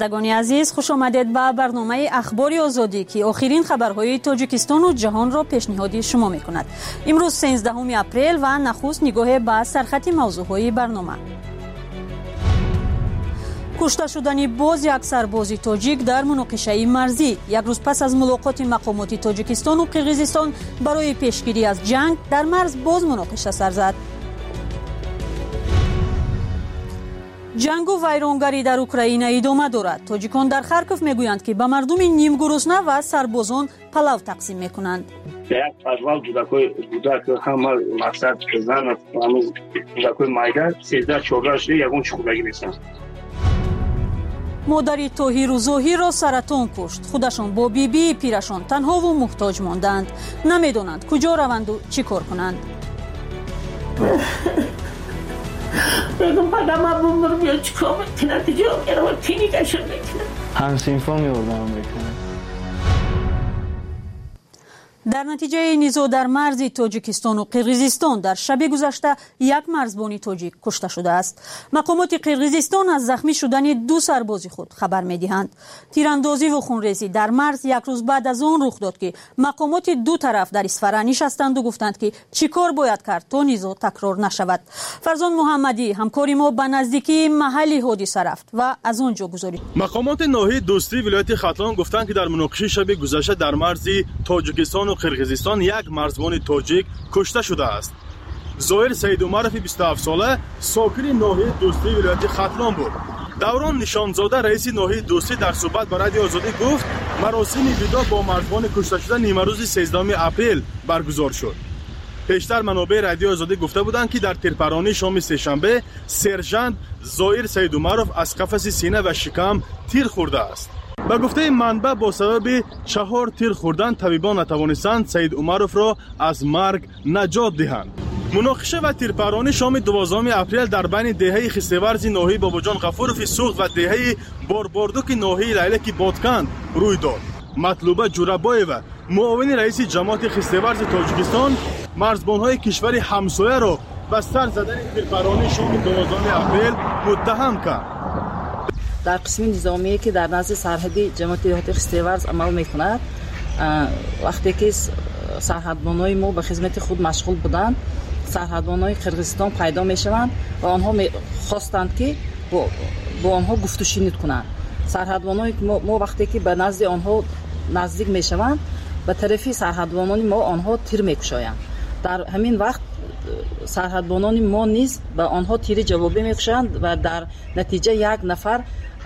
شنوندگان عزیز، خوش آمدید به برنامه اخبار آزادی که آخرین خبرهای تاجیکستان و جهان را پیشنهاد شما می‌کند. امروز 13 اپریل و نخست نگاه به سرخط موضوعهای برنامه. کشته شدن باز یک سرباز تاجیک در مناقشه مرزی. یک روز پس از ملاقات مقامات تاجیکستان و قرقیزستان برای پیشگیری از جنگ در مرز باز مناقشه سر زد. جنگ و ویرانگری در اوکراین ادامه دارد. تاجیکان در خارکوف میگویند که به مردم نیم گرسنه و سربازان پلاو تقسیم میکنند. یک پرواز بوده که همه مقصد زن و بودکای مایده 13-14 یگون چخورگی نیستن. مادری طاهر و ظاهر را سرطان کشت. خودشان با بیبی پیرشان تنها و محتاج ماندند. نمیدانند کجا روند و چی کار کنند. بگم بعدم ابوم بیاد چیکار میکنه دیگه میرم کلینیکشون میکنه. همسینفا میوردم میکنه. در نتیجه نیزو در مرز تاجیکستان و قرقیزستان در شب گذشته یک مرزبان تاجیک کشته شده است. مقامات قرقیزستان از زخمی شدن 2 سرباز خود خبر می‌دهند. تیراندازی و خونریزی در مرز یک روز بعد از آن رخ داد که مقامات دو طرف در اصفهان نشستند و گفتند که چیکار باید کرد تا نیزو تکرار نشود. فرزان محمدی همکاری ما به نزدیکی محل حادثه رفت و از آنجا گزارش. مقامات ناحیه دوستی ولایت ختلان گفتند که در مناقشه شب گذشته در مرز تاجیکستان و قرقیزستان یک مرزبان تاجیک کشته شده است. ظاهر سید عمرف 27 ساله ساکن ناحیه دوستی ولایت ختلان بود. دوران نشانزاده رئیس ناحیه دوستی در صحبت با رادیو آزادی گفت مراسم ودا با مرزبان کشته شده نیمه روز 13 اپریل برگزار شد. پیشتر منابع رادیو آزادی گفته بودند که در تیرپرانی شام سه‌شنبه سرژانت ظاهر سید عمرف از قفس سینه و شکم تیر خورده است. با گفته منبع با سبب 4 تیر خوردن طبیبان نتوانستند سید عمرف را از مرگ نجات دهند. مناقشه و تیرپرانی شام 12 اپریل در بین دهه خسته‌ورز ناحیه باباجان غفورف سوخت و دهه بارباردوک ناحیه لیلک بادکند روی داد. مطلوبه جورابایو معاون رئیس جماعت خسته‌ورز تاجیکستان مرزبان‌های کشور همسایه را به سر زدن تیرپرانی شام 12 اپریل متهم کرد. در قسم نظامی که در نزد سرحدی جماعت خسته‌ورز عمل می‌کند، وقتی که سرحدبان‌های ما به خدمت خود مشغول بودند، سرحدبان‌های قرقیزستان پیدا می‌شوند و آنها خواستند که با آنها گفت و شنید کنند. سرحدبان‌های ما وقتی که به نزد آنها نزدیک می‌شوند، به طرفی سرحدبانان ما آنها تیر می‌کشایند. در همین وقت سرحدبانان ما نیز به آنها تیر جوابی می‌کشند و در نتیجه یک نفر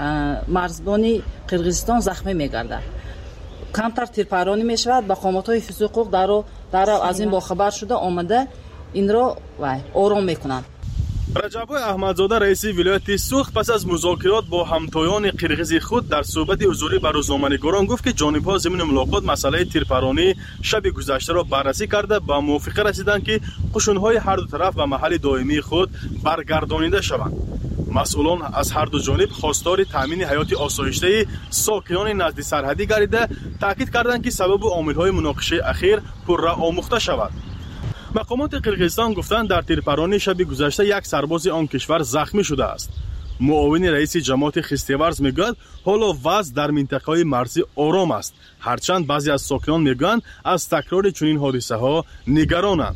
مرزبان قرقیزستان زخمی می‌گردد. کمتر تیرپرانی می‌شود. مقامات حفظ حقوق در از این باخبر شده آمده این را آرام می‌کنند. رجب احمدزاده رئیس ولایت سوخت پس از مذاکرات با همتایان قرقیز خود در صحبت حضوری با روزنامه‌نگاران گفت که جانب‌ها ضمن ملاقات مسئله تیرپرانی شب گذشته را بررسی کرده به موافقه رسیدند که قشون‌های هر دو طرف به محل دائمی خود برگردانیده شوند. مسئولان از هر دو جانب خواستار تامین حیات آسایشته ساکنان نزد سرحدی گردیده تاکید کردند که سبب و عامل‌های مناقشه اخیر پرآموخته شود. مقامات قرقیزستان گفتند در تیرپرانی شب گذشته یک سرباز آن کشور زخمی شده است. معاون رئیس جماعت خسته‌ورز میگوید حالا وضع در منطقه‌های مرزی آرام است، هرچند بعضی از ساکنان میگویند از تکرار چنین حادثه‌ها نگرانند.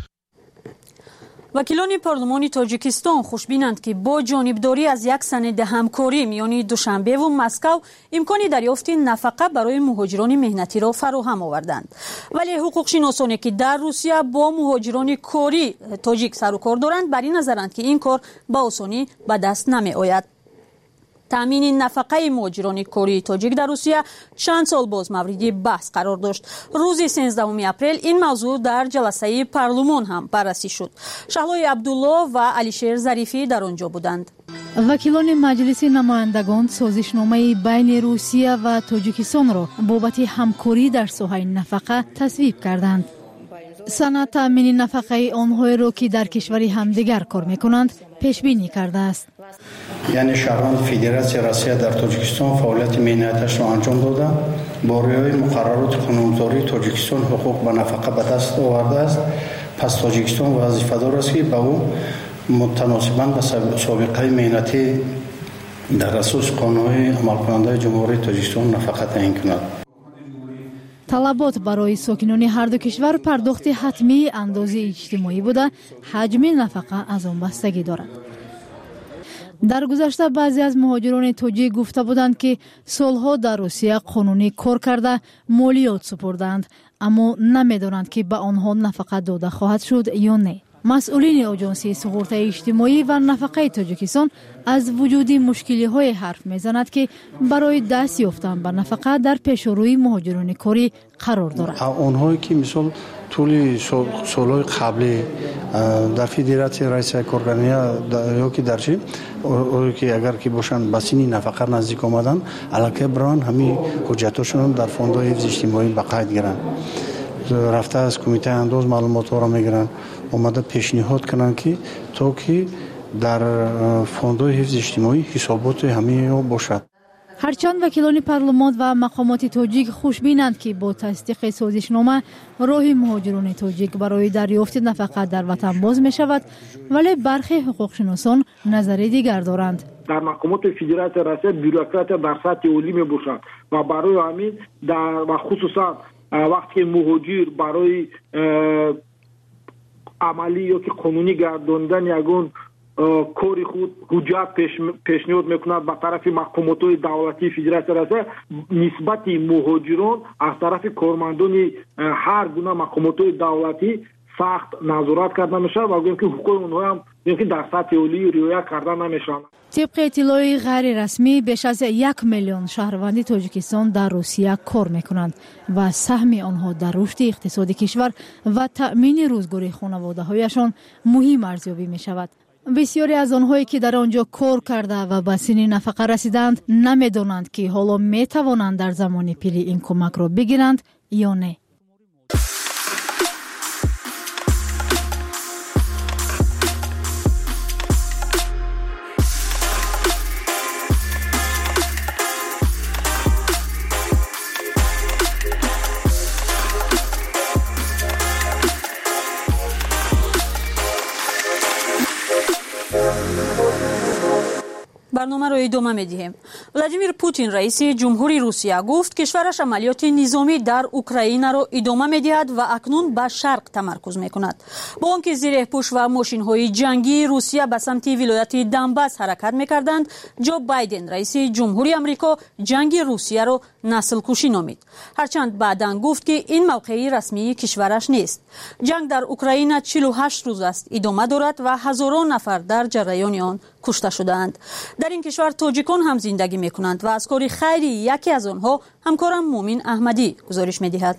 وکیلان پارلمان تاجیکستان خوشبینند که با جانبداری از یک سند همکاری میان دوشنبه و مسکو امکان دریافت نفقه برای مهاجران مهنتی را فراهم آوردند. ولی حقوقشناسانی که در روسیه با مهاجران کاری تاجیک سر و کار دارند بر این نظرند که این کار به آسانی به دست نمی آید. تامین نفقه مهاجران کاری تاجیک در روسیه چند سال باز مورد بحث قرار داشت. روز 13 اپریل این موضوع در جلسه پارلمان هم بررسی شد. شهلای عبدالله و علیشیر ظریفی در آنجا بودند. وکیلان مجلس نمایندگان سازشنامه بین روسیه و تاجیکستان را بابت همکاری در ساحه نفقه تصویب کردند. سند تامین نفقه آنهایی را که در کشور همدیگر کار میکنند پیش بینی کرده است. یعنی شهروند فدراسیون روسیه در تاجیکستان فعالیت مهنتش را انجام داده با رعایت مقررات قانونگذاری تاجیکستان حقوق به نفقه به دست آورده است. پس تاجیکستان وظیفه‌دار است که به او متناسباً به سابقه مهنتی در اساس قانونی عملکننده جمهوری تاجیکستان نفقه تعیین کند. талабот барои сокинони ҳарду кишвар пардохти ҳатмии андози иҷтимоӣ буда ҳаҷми нафақа аз он бастагӣ дорад. дар гузашта баъзе аз муҳоҷирони тоҷик гуфта буданд ки солҳо дар русия қонунӣ кор карда молиёт супурданд, аммо намедонанд ки ба онҳо нафақа дода хоҳад шуд ё не. масъулини оҷонсии суғуртаи иҷтимоӣ ва нафақаи тоҷикистон аз вуҷуди мушкилиҳое ҳарф мезанад ки барои даст ёфтан ба нафақа дар пешурӯи муҳоҷирони корӣ қарор дорад. онҳое ки мисол тӯли солҳои қаблӣ дар федератсияи раисияи коргарния ёки дар чи ки агар ки бошанд ба синни нафақа наздик омаданд аллакай бароянд ҳамин ҳуҷҷатҳошонро дар фондҳои ҳифзи иҷтимоӣ ба қайд гиранд, рафта аз кумитаи андоз маълумотҳоро мегиранд, омада пешниҳод кунанд ки то ки дар фондҳои ҳифзи иҷтимоӣ ҳисоботи ҳамаё бошад. ҳарчанд вакилони парлумон ва мақомоти тоҷик хушбинанд ки бо тасдиқи созишнома роҳи муҳоҷирони тоҷик барои дарёфти нафақа дар ватан боз мешавад, вале бархе ҳуқуқшиносон назари дигар доранд. дар мақомоти федератсияи Россия бюрократия дар сатҳи олӣ мебошад ва барои ҳамин ва хусусан вақте ки муҳоҷир барои амалӣ ёки қонунӣ гардондани ягон кори худ ҳуҷҷат пешниҳод мекунад ба тарафи мақомотҳои давлатии федератсияи Россия, нисбати муҳоҷирон аз тарафи кормандони ҳар гуна мақомотҳои давлатӣ сахт назорат карда мешавад ва гӯем ки ҳуқуқи онҳо ҳам дар сатҳи олӣ риоя карда намешаванд. طبق اطلاعی غیر رسمی بیش از 1 میلیون شهروند تاجیکستان در روسیه کار میکنند و سهم آنها در رشد اقتصادی کشور و تأمین روزگاری خانواده‌هایشان مهم ارزیابی میشود. بسیاری از آنهایی که در آنجا کار کرده و به سن نفقه رسیدند نمیدانند که حالا میتوانند در زمان پیری این کمک را بگیرند یا نه. برنامه رو ادامه میدیم. ولادیمیر پوتین رئیس جمهوری روسیه گفت کشورش عملیات نظامی در اوکراین را ادامه میدهد و اکنون به شرق تمرکز میکند. با آنکه زیر پوش و ماشین‌های جنگی روسیه به سمت ولایت دنباس حرکت میکردند، جو بایدن رئیس جمهوری آمریکا جنگ روسیه را نسل کشی نامید. هرچند بعداً گفت که این موقعی رسمی کشورش نیست. جنگ در اوکراین 48 روز است ادامه دارد و هزاران نفر در جریان آن کشته شدند. در این کشور تاجیکان هم زندگی میکنند و از کاری خیری یکی از آنها همکارم مومن احمدی گزارش میدهد.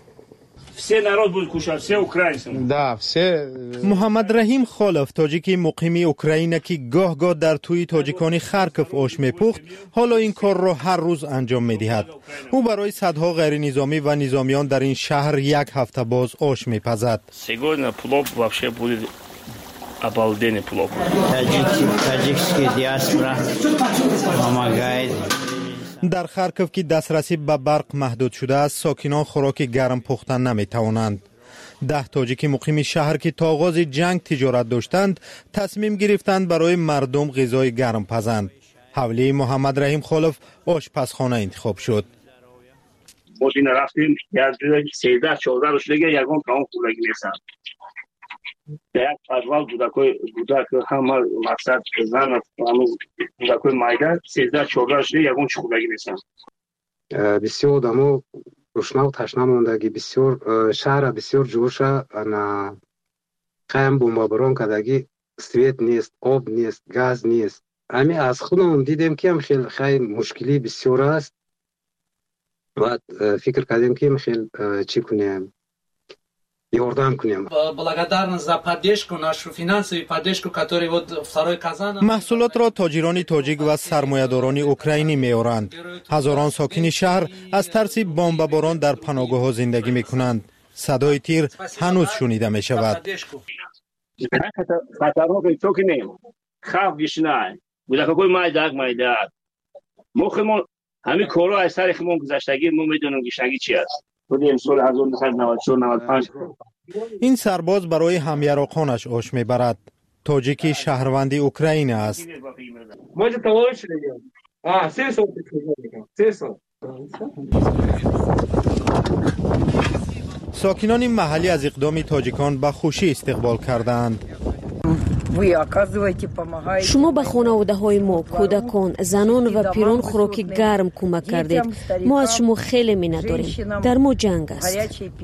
محمد رحیم خالف تاجیکی مقیم اوکراین که گاه گاه در توی تاجیکانی خرکف آش میپخت، حالا این کار را هر روز انجام میدهد. او برای صدها غیر نظامی و نظامیان در این شهر یک هفته باز آش میپزد. Обалденный плов. Таджикский диаспора помогает. در خرکف که دسترسی به برق محدود شده است، ساکنان خوراک گرم پختن نمیتوانند. 10 تاجیک مقیم شهر که تا آغاز جنگ تجارت داشتند، تصمیم گرفتند برای مردم غذای گرم پزند. حولی محمد رحیم خالف آشپزخانه انتخاب شد. ماشین رفتیم از 13-14 روزگی یگان کام خورگی میسن. یک подвал بوده که همه مقصد زن بودکوی مایده 13-14 روزگی یگان خورگی میسن. بسیار آدمو روشنا و تشنه موندگی، بسیار شهر بسیار جوشه، قیم بمباران کردگی، سویت نیست، آب نیست، گاز نیست. همین از خودمون دیدیم که خیلی مشکلی بسیار است و فکر کردیم که خیلی چی کنیم، یاردم کنیم. благодарность за поддержку, нашу финансовую поддержку, которую вот второй Казан. محصولات را تاجران تاجیک و سرمایه‌داران اوکراینی می‌آورند. هزاران ساکن شهر از ترس بمباران در پناهگاه‌ها زندگی می‌کنند. صدای تیر هنوز شنیده می‌شود. خطرناک تو که نیم. خوف گشنای. بودکوی مایده. مخمون همین کارا از سر خمون گذشتگی ما میدونیم گشتگی چی است. بودیم سال 1994-95. این سرباز برای همیراقانش آش میبرد. تاجیکی شهروندی اوکراین است. 3 سال 3 سال. ساکنان محلی از اقدام تاجیکان به خوشی استقبال کردند. شما به خانواده‌های ما، کودکان، زنان و پیران خوراک گرم کمک کردید. ما از شما خیلی منت داریم. در ما جنگ است.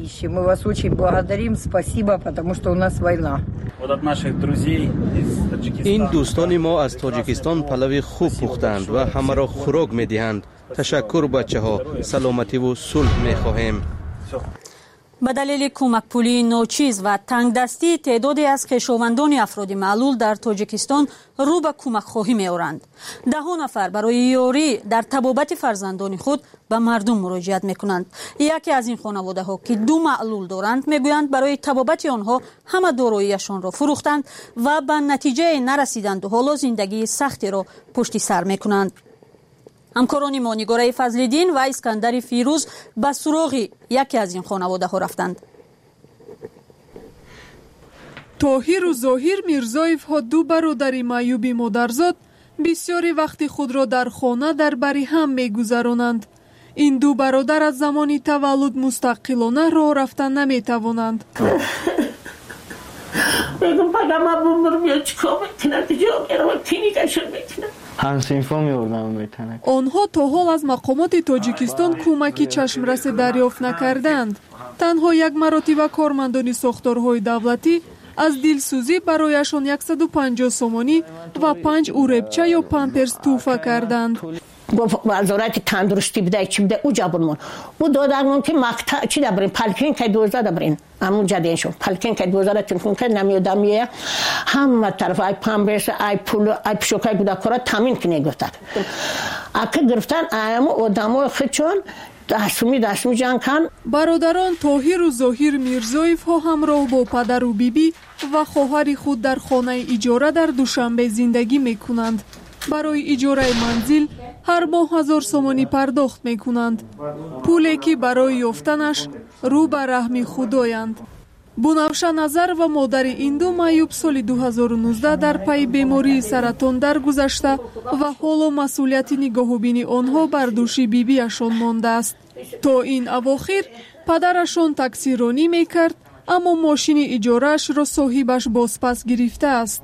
این دوستان ما از تاجیکستان پلو خوب پختند و همه را خوراک می‌دهند. تشکر بچه‌ها. سلامتی و صلح می‌خواهیم. به دلیل کمک پولی ناچیز و تنگ دستی تعدادی از خویشاوندان افراد معلول در تاجیکستان رو به کمک خواهی می آورند. 10 نفر برای یاری در طبابت فرزندان خود به مردم مراجعت می کنند. یکی از این خانواده ها که 2 معلول دارند می گویند برای طبابت آنها همه داراییشان را فروختند و به نتیجه نرسیدند و حالا زندگی سختی را پشت سر می کنند. همکاران ما نگاره فضل‌الدین و اسکندر فیروز به سراغ یکی از این خانواده ها رفتند. طاهر و ظاهر میرزایف ها 2 برادر معیوب مادرزاد بسیاری وقت خود را در خانه در بری هم میگذرانند. این 2 برادر از زمانی تولد مستقلانه راه رفتن نمیتوانند. بگم پدرم بومر میاد چیکار میکنه دیگه میرم کلینیکشون میکنه. همسینفا میوردم میتونه. آنها تا حال از مقامات تاجیکستان کمکی چشمرس دریافت نکردند. تنها یک مرتبه کارمندان ساختارهای دولتی از دلسوزی برایشان 150 سومانی و 5 اوربچه یا پامپرس توفه کردند. گفت وزارت تندرستی بده چی بده او جابرمون او دادرمون که مقطع چی دبرین پلکین که 2000 دبرین همون جدین شد پلکین که 2000 تلفن کرد نمیادم یه همه طرف ای پامبرس ای پول ای پشوکای کودکارا تامین کنه گفتن اگه گرفتن ایامو آدمو خودشون دستمی جنگ کن. برادران طاهر و ظاهر میرزایف ها همراه با پدر و بیبی و خواهر خود در خانه اجاره در دوشنبه زندگی میکنند. برای اجاره منزل هر ماه 1000 سومانی پرداخت میکنند. پولی که برای یافتنش رو به رحم خدایند. بنفشه نظر و مادر این 2 معیوب سال 2019 در پی بیماری سرطان درگذشته و حالا مسئولیت نگاهوبینی آنها بر دوش بیبیشان مانده است. تا این اواخر پدرشان تاکسیرانی میکرد اما ماشین اجارهش را صاحبش بازپس گرفته است.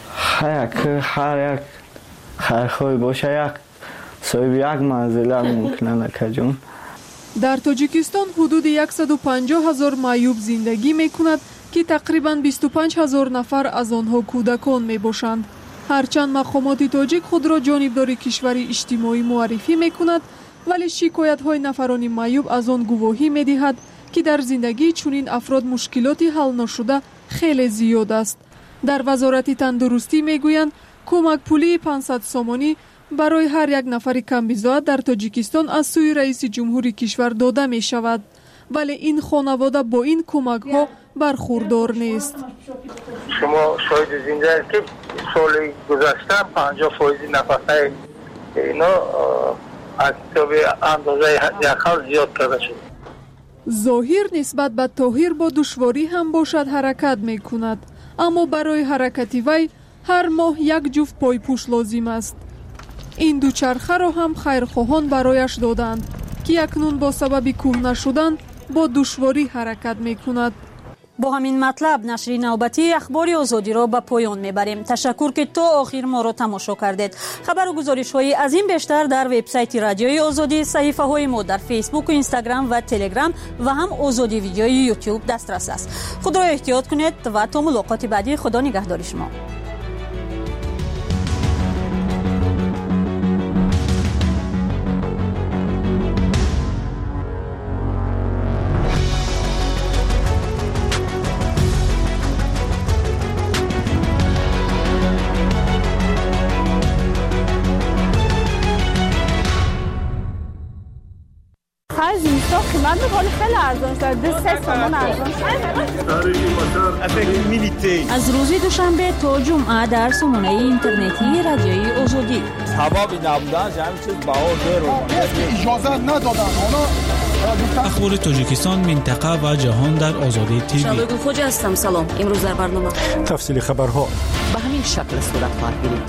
هر یک خیرخواه باشه یک صاحب یک منزل ممکنه نکجون. در تاجیکستان حدود 150,000 معیوب زندگی می کند که تقریباً 25,000 نفر از آنها کودکان می باشند. هرچند مقامات تاجیک خود را جانبدار کشور اجتماعی معرفی می کند ولی شکایت های نفران معیوب از آن گواهی می دهد که در زندگی چنین افراد مشکلاتی حل نشده خیلی زیاد است. در وزارت تندرستی می گویند کمک پولی 500 سومانی برای هر یک نفر کمبیزاد در تاجیکستان از سوی رئیس جمهوری کشور داده می شود ولی این خانواده با این کمک ها برخوردار نیست. شما شاید زنده که سال گذشته 50% نفقه اینا از اندازه یکال زیاد کرده شد. ظاهر نسبت به طاهر با دشواری هم باشد حرکت می کند اما برای حرکتی وی هر ماه 1 جفت پایپوش لازم است. این دوچرخه را هم خیرخواهان برایش دادند که اکنون با سبب کهنه شدن با دشواری حرکت می کند. با همین مطلب نشر نوبتی اخبار آزادی را به پایان میبریم. تشکر که تا آخر ما را تماشا کردید. خبر و گزارش های از این بیشتر در وبسایت رادیوی آزادی، صحیفه های ما در فیسبوک و اینستاگرام و تلگرام و هم آزادی ویدیوی یوتیوب دسترس است. خود را احتیاط کنید و تا ملاقات بعدی خدا نگهدار شما. من بخوام خیلی ارزان شد 2-3 تومان ارزان شد. از روز دوشنبه تا جمعه در سامانه اینترنتی رادیوی آزادی. ثوابی نبودن همین چیز بها زیرو اجازه ندادن. اخبار تاجیکستان، منطقه و جهان در آزادی تیوی. شبگو خوج هستم. سلام. امروز در برنامه تفصیل خبرها. به همین این شکل صورت خواهد گرفت.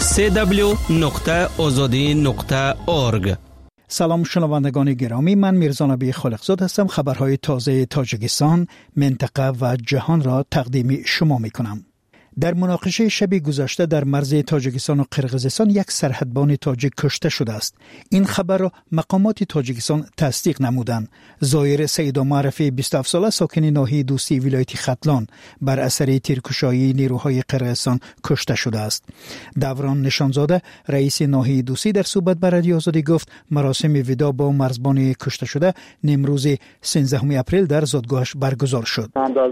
www.azadi.org. سلام شنوندگان گرامی، من میرزا نبی خالقزاد هستم. خبرهای تازه تاجیکستان، منطقه و جهان را تقدیم شما می کنم. در مناقشه شب گذشته در مرز تاجیکستان و قرقیزستان یک سرحدبان تاجیک کشته شده است. این خبر را مقامات تاجیکستان تصدیق نمودند. زایر سیدا معرفی 27 ساله ساکن ناحیه دوستی ولایت ختلان بر اثر تیرکشایی نیروهای قرقیزستان کشته شده است. دوران نشانزاده رئیس ناحیه دوستی در صحبت با رادیو آزادی گفت مراسم وداع با مرزبان کشته شده امروز 13 اپریل در زادگاهش برگزار شد.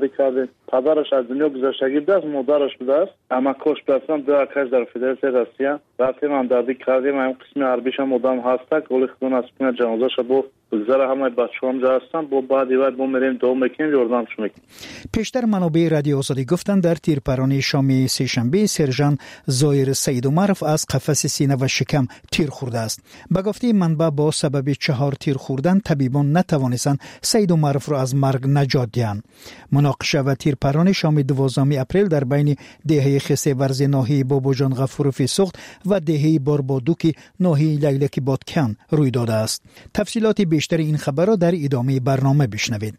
پدرش از دنیا گذشتگی بود، مادرش بوده است. اما کشت هستم دو اکش در فدراسیون روسیه. وقتی من دردی کردیم این قسم عربیش هم آدم هست که ولی خودم از کنه جنازه‌ش با بگذره همه بچه‌ام جا هستن با بعد بعد ما میریم دو میکنیم یاردمش میکنیم. پیشتر منابع رادیو آزادی گفتند در تیرپرانی شام سه‌شنبه سرژان زایر سیدومرف از قفس سینه و شکم تیر خورده است. به گفته منبع با سبب 4 تیر خوردن طبیبان نتوانستند سیدومرف را از مرگ نجات دهند. مناقشه و تیرپرانی شام 12 اپریل در بین دهه خسته ورز ناحیه باباجان غفوروفی سوخت و دهه باربادوکی ناحیه لیلک بادکن روی داده است. تفصیلات بیشتر این خبر را در ادامه برنامه بشنوید.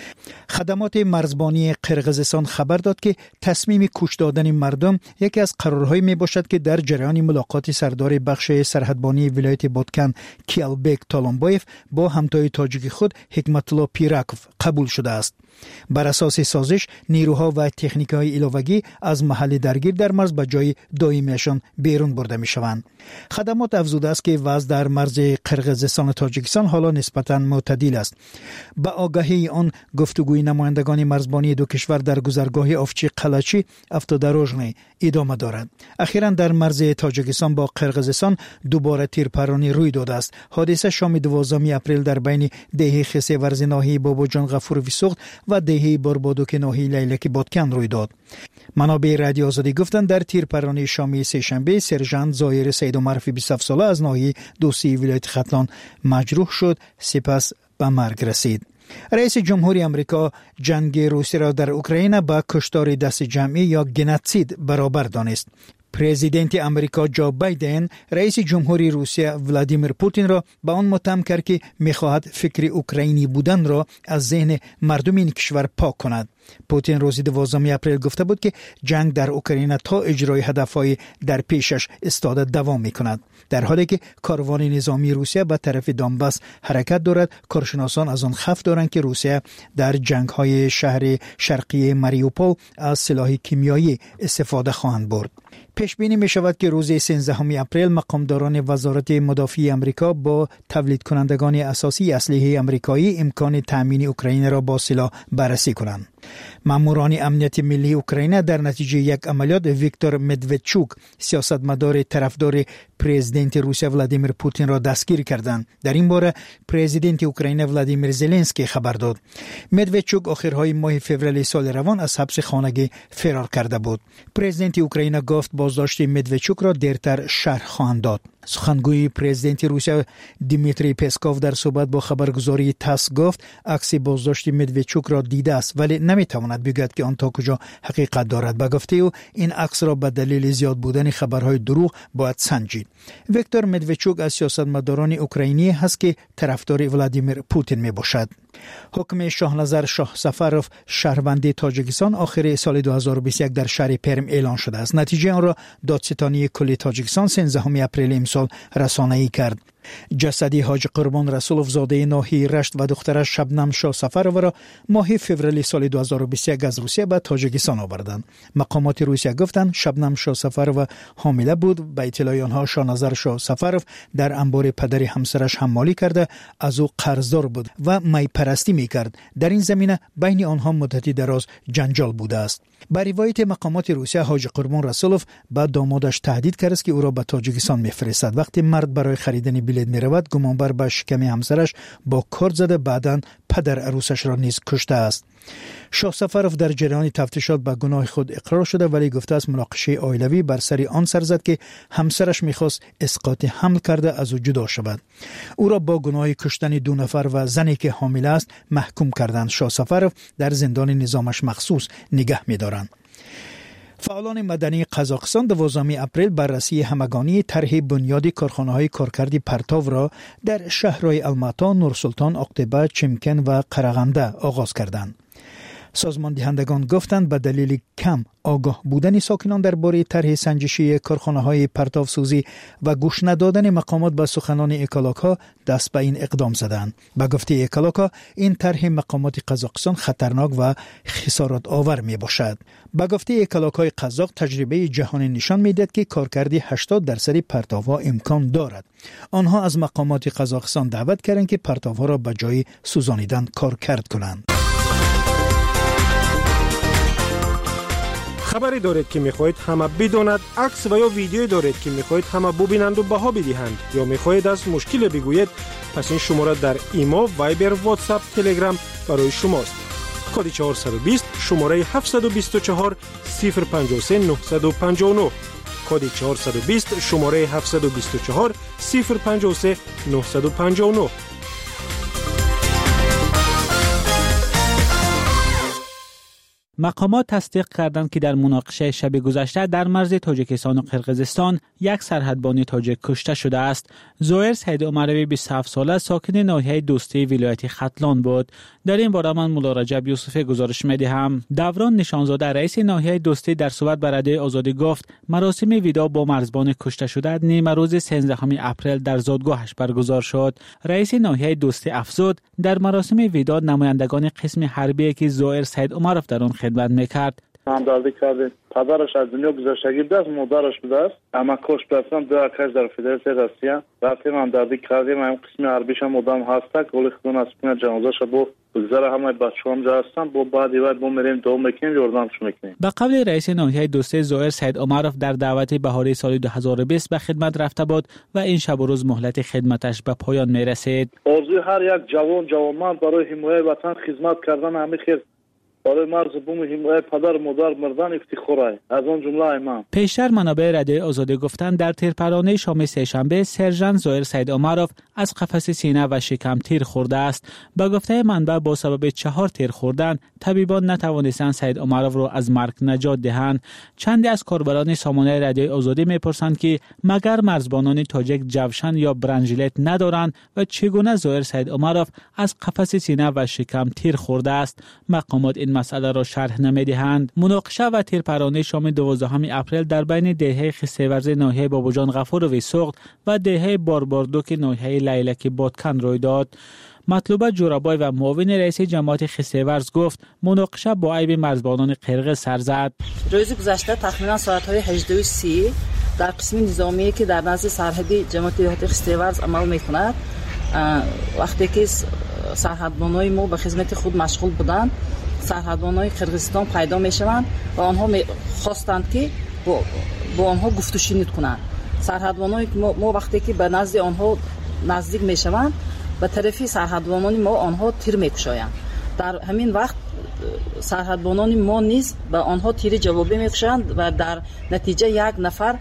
خدمات مرزبانی قرقیزستان خبر داد که تصمیم کوچ دادن مردم یکی از قرارهایی می باشد که در جریان ملاقات سردار بخش سرحدبانی ولایت بادکن کیالبک تالانبایف با همتای تاجیک خود حکمت الله پیراکوف قبول شده است. بر اساس سازش نیروها و تکنیک‌های علاوه‌ای از محل درگیر در مرز به جای دائمیشان بیرون برده می‌شوند. خدمات افزوده است که وضع در مرز قرقیزستان و تاجیکستان حالا نسبتاً معتدل است. با آگاهی آن گفتگوی نمایندگان مرزبانی دو کشور در گذرگاه افچی قلچی افتادروژنی ادامه دارد. اخیراً در مرز تاجیکستان با قرقیزستان دوباره تیرپرانی روی داده است. حادثه شام 12 اپریل در بین دهه خسه ورز ناحیه باباجان غفوروی سوخت و دهه باربادوک ناحیه لیلک بادکن روی داد. منابع رادیو آزادی گفتند در تیرپرانی شام سه‌شنبه سرژانت زایر سیدومرف 27 ساله از ناحیه دوستی ولایت ختلان مجروح شد، سپس به مرگ رسید. رئیس جمهوری آمریکا جنگ روسیه را در اوکراین با کشتار دست جمعی یا گنوسید برابر دانست. پرزیدنت آمریکا جو بایدن رئیس جمهوری روسیه ولادیمیر پوتین را به آن متهم کرد که می‌خواهد فکر اوکراینی بودن را از ذهن مردم این کشور پاک کند. پوتین روز 12 اپریل گفته بود که جنگ در اوکراین تا اجرای هدفهای در پیشش استاده دوام می‌کند. در حالی که کاروان نظامی روسیه به طرف دانباس حرکت دارد، کارشناسان از آن خف دارند که روسیه در جنگ‌های شهر شرقی ماریوپول از سلاح کیمیایی استفاده خواهند برد. پیش بینی می شود که روز 13 اپریل مقامداران وزارت مدافعی آمریکا با تولید کنندگان اساسی اسلحه آمریکایی امکان تامین اوکراین را با سلاح بررسی کنند. ماموران امنیت ملی اوکراین در نتیجه یک عملیات ویکتور مدودچوک سیاستمدار طرفدار پرزیدنت روسیه ولادیمیر پوتین را دستگیر کردند. در این باره پرزیدنت اوکراین ولادیمیر زلنسکی خبر داد. مدودچوک آخرهای ماه فوریه سال روان از حبس خانگی فرار کرده بود. پرزیدنت اوکراین گفت بازداشت مدودچوک را دیرتر شرح خواهند داد. سخنگوی پرزیدنت روسیه دیمیتری پسکوف در صحبت با خبرگزاری تاس گفت عکس بازداشت مدودچوک را دیده است ولی نمیتواند بگوید که آن تا کجا حقیقت دارد. به گفته او این عکس را به دلیل زیاد بودن خبرهای دروغ باید سنجید. ویکتور مدودچوک از سیاستمداران اوکراینی است که طرفدار ولادیمیر پوتین میباشد. حکم شاهنظر شاه سفروف شهروند تاجیکستان آخر سال 2021 در شهر پرم اعلان شده است. نتیجه آن را دادستانی کل تاجیکستان 13 اپریل امسال رسانه‌ای کرد. جسد حاج قربان رسولوف زاده ناحیه رشت و دخترش شبنم شاه سفرو را ماه فوریه سال 2021 از روسیه به تاجیکستان آوردند. مقامات روسیه گفتند شبنم شاه سفرو حامله بود. به اطلاع آنها شاهنظر شاه سفرو در انبار پدر همسرش حمالی کرده از او قرضدار بود و می پرستی می‌کرد. در این زمینه بین آنها مدتی دراز جنجال بوده است. با روایت مقامات روسیه حاج قربان رسولوف با دامادش تهدید کرد که او را به تاجیکستان می‌فرستد. وقتی مرد برای خریدن بلیط می‌رود گمانبر به شکم همسرش با کارد زده بعداً پدر عروسش را نیز کشته است. شاه سفروف در جریان تفتیشات به گناه خود اقرار شده ولی گفته است مناقشه عائلوی بر سر آن سر زد که همسرش می‌خواست اسقاط حمل کرده از او جدا شود. او را با گناه کشتن 2 نفر و زنی که حامل است محکوم کردند. شاه سفروف در زندان نظامش مخصوص نگه می‌دارند. فعالان مدنی قزاقستان 12 اپریل بررسی همگانی طرح بنیاد کارخانه‌های کارکردی پرتاو را در شهرهای الماتا، نورسلطان، اقتبه، چمکن و قرغنده آغاز کردند. سازمان دهندگان گفتند به دلیل کم آگاه بودن ساکنان درباره طرح سنجشی کارخانه‌های پرتاوسوزی و گوش ندادن مقامات به سخنان اکالاک‌ها دست به این اقدام زدند. به گفته اکالاک‌ها این طرح مقامات قزاقستان خطرناک و خسارت آور می باشد. به گفته اکالاک‌های قزاق تجربه جهانی نشان می‌دهد که کارکردی 80% پرتاوها امکان دارد. آنها از مقامات قزاقستان دعوت کردند که پرتاوها را به جای سوزانیدن کارکرد کنند. خبری دارید که میخواهید همه بداند، عکس و یا ویدیویی دارید که میخواهید همه ببینند و بها بدهند، یا میخواهید از مشکل بگویید، پس این شماره در ایما، وایبر، واتساپ، تلگرام برای شماست. کد 420 شماره 724 053 959. کد 420 شماره 724 053 959. مقامات تصدیق کردند که در مناقشه شب گذشته در مرز تاجیکستان و قرقیزستان یک سرحدبان تاجیک کشته شده است. زویر سید عمروی 27 ساله ساکن ناحیه دوستی ولایت ختلان بود. در این باره من مولا رجب یوسف گزارش می‌دهم. دوران نشانزاده رئیس ناحیه دوستی در صحبت با رادیو آزادی گفت مراسم ویدا با مرزبان کشته شده نیمه روز 13 اپریل در زادگاهش برگزار شد. رئیس ناحیه دوستی افزود در مراسم ویدا نمایندگان قسم حربی که زویر سید عمروی در آن خدمت میکرد همدردی کرده. پدرش از دنیا گذشتگی بوده است، مادرش بوده است، اما کشته هستند. دو کش در فدراسیون روسیه رفتیم همدردی کردیم. این قسم حربیش هم مدام هسته گلی خودون از پین جنازه‌ش با بگذره همه بچه‌ها جا هستن. با بعدی وقت با میریم دوم میکنیم یاردمش میکنیم. به قول رئیس ناحیه دوستی زویر سید عمروی در دعوت بهاری سال 2020 به خدمت رفته بود و این شب و روز مهلت خدمتش به پایان میرسید. آرزوی هر یک جوانمرد برای حمایت وطن خدمت کردن همین خیر برای مرز بوم حمایت پدر مادر مردن افتخاره از اون جمله ایمان. پیشتر منابع رادیو آزادی گفتند در تیرپرانه شام سه‌شنبه سرژانت زویر سید عمروی از قفس سینه و شکم تیر خورده است. به گفته منبع با سبب 4 تیر خوردن طبیبان نتوانستند سید عمروی را از مرگ نجات دهند. چندی از کاربران سامانه رادیو آزادی میپرسند که مگر مرزبانان تاجیک جوشن یا برنجلت ندارند و چگونه زویر سید عمروی از قفس سینه و شکم تیر خورده است؟ مقامات این مسئله را شرح نمیدهند. مناقشه و تیرپرانه شام 12 اپریل در بین دهه خسیورز ناحیه باباجان غفور و ویسوقت و دهه بارباردوک ناحیه لیلک بادکن روی داد. مطلوبه جورابای و معاون رئیس جماعت خسیورز گفت مناقشه با عیب مرزبانان قرقیز سر زد. روز گذشته تقریبا ساعت‌های 18:30 در قسم نظامی که در نزد سرحدی جماعت خسیورز عمل می‌کند، وقتی که سرحدبانای ما به خدمت خود مشغول بودند، سرحدبانای قرقیزستان پیدا میشوند و آنها خواستند که با آنها گفت و شنود کنند. سرحدبانای ما وقتی که به نزد آنها نزدیک میشوند به طرفی سرحدبانان ما آنها تیر میکشایند. در همین وقت سرحدبانان ما نیز به آنها تیر جوابی میکشند و در نتیجه یک نفر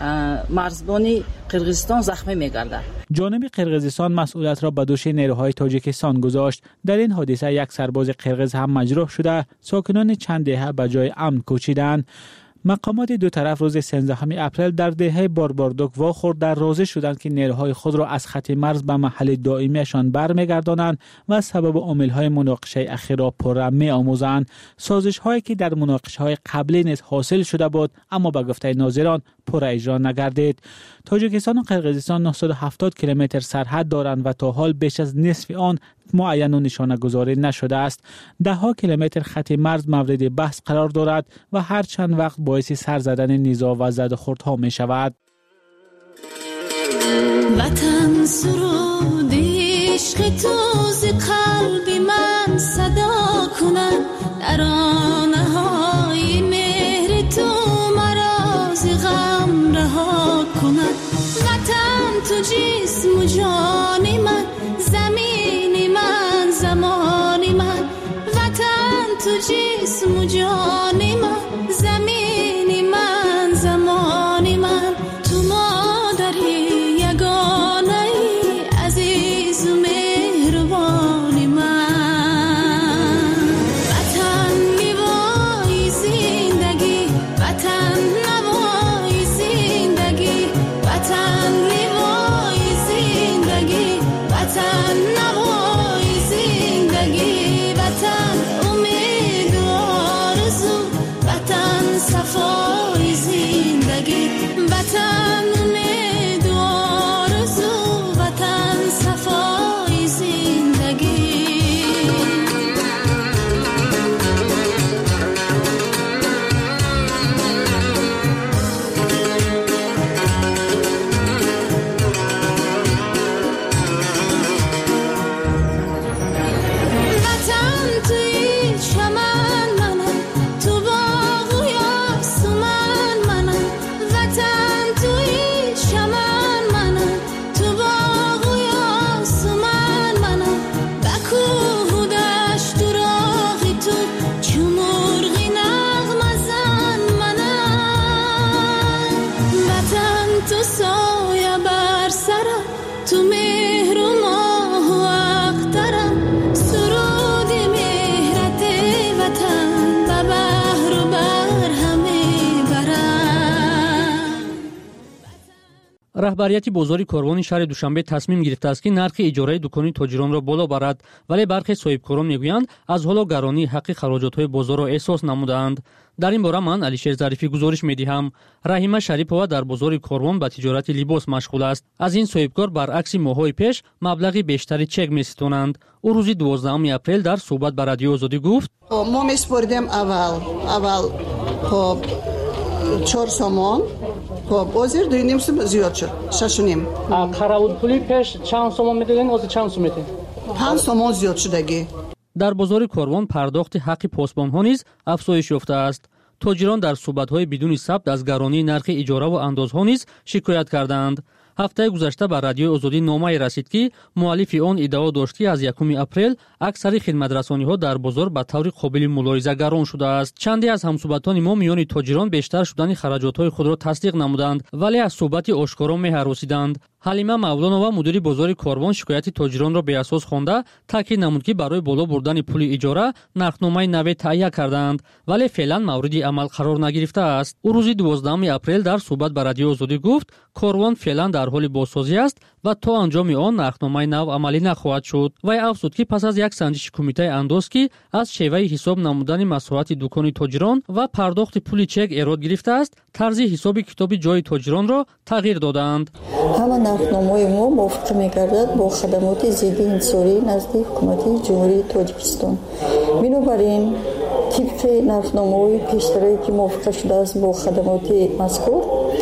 مرزبان قرقیزستان زخمی می‌گردد. جانب قرقیزستان مسئولیت را به دوش نیروهای تاجیکستان گذاشت. در این حادثه یک سرباز قرقیز هم مجروح شده، ساکنان چند دهه به جای امن کوچیدند. مقامات دو طرف روز 13 اپریل در دهه بارباردوک واخورد در راضی شدند که نیروهای خود را از خط مرز به محل دائمیشان برمیگردانند و سبب عامل‌های مناقشه اخیر را پررم می‌آموزند. سازش‌هایی که در مناقشه‌های قبلی نیز حاصل شده بود اما به گفته ناظران پر اجرا نگردید. تاجیکستان و قرقیزستان 970 کیلومتر سرحد دارند و تا حال بیش از نصف آن معین و نشانه گذاری نشده است. 10 کیلومتر خط مرز مورد بحث قرار دارد و هر چند وقت باعث سر زدن نزاع و زد و خوردها می شود. وطن سرود عشق تو ز قلب من صدا کند، ترانه های مهر تو مرا ز غم رها کند. وطن تو جسم و جان من، زمین من زمان من. وطن تو جسم و جان من، زمین من زمان من. تو مادری یگانه ای عزیز و مهربان من. وطن раҳбарияти бозори Корвони шаҳри Душанбе тасмим гирифтааст ки нархи иҷораи дукони тоҷиронро боло барад, вале бархе соҳибкорон мегӯянд аз ҳоло гаронии ҳаққи хароҷотҳои бозорро эҳсос намудаанд. дар ин бора ман Алишер Зарифӣ гузориш медиҳам. Раҳима Шарипова дар бозори Корвон ба тиҷорати либос машғул аст. аз ин соҳибкор баръакси моҳҳои пеш маблағи бештари чек меситонанд. ӯ рӯзи 12 апрел дар суҳбат ба Радиои Озодӣ гуфт: мо меспоридем аввал 4 сомон, озир 2.5 сом зиёд шуд, 6.5. Қаравулпули пеш чанд сомон медоден, озир чанд сом медоден? 5 сомон зиёд шудагӣ. дар бозори Корвон пардохти ҳаққи посбонҳо низ афзоиш ёфтааст. тоҷирон дар суҳбатҳои бидуни сабт аз гаронии нархи иҷораву андозҳо низ шикоят карданд. ҳафтаи гузашта ба Радиои Озодӣ номае расид ки муаллифи он иддао дошт ки аз 1 апрел аксари хидматрасониҳо дар бозор ба таври қобили мулоҳиза гарон шудааст. чанде аз ҳамсуҳбатони мо миёни тоҷирон бештар шудани хараҷотҳои худро тасдиқ намуданд, вале аз суҳбати ошкоро меҳаросиданд. ҳалима мавлонова мудири бозори Корвон шикояти тоҷиронро беасос хонда таъкид намуд ки барои боло бурдани пули иҷора нархномаи наве таҳия кардаанд, вале феълан мавриди амал қарор нагирифтааст. ӯ рӯзи 12 апрел дар суҳбат ба Радиои Озодӣ гуфт: Корвон феълан дар ҳоли бозсозӣ аст ва то анҷоми он нархномаи нав амалӣ нахоҳад шуд. вай афзуд ки пас аз як санҷиши кумитаи андоз ки аз шеваи ҳисоб намудани маслиҳати дукони тоҷирон ва пардохти пули чек эрод гирифтааст, тарзи ҳисоби китоби ҷои тоҷиронро тағйир додаанд. нархномаи мо мувофиқ мегардад бо хадамоти зидди интизорӣ назди ҳукумати ҷумҳурии Тоҷикистон. бинобар ин тибқи нархномаҳои пештарое ки мувофиқа шудааст бо хадамоти мазкур,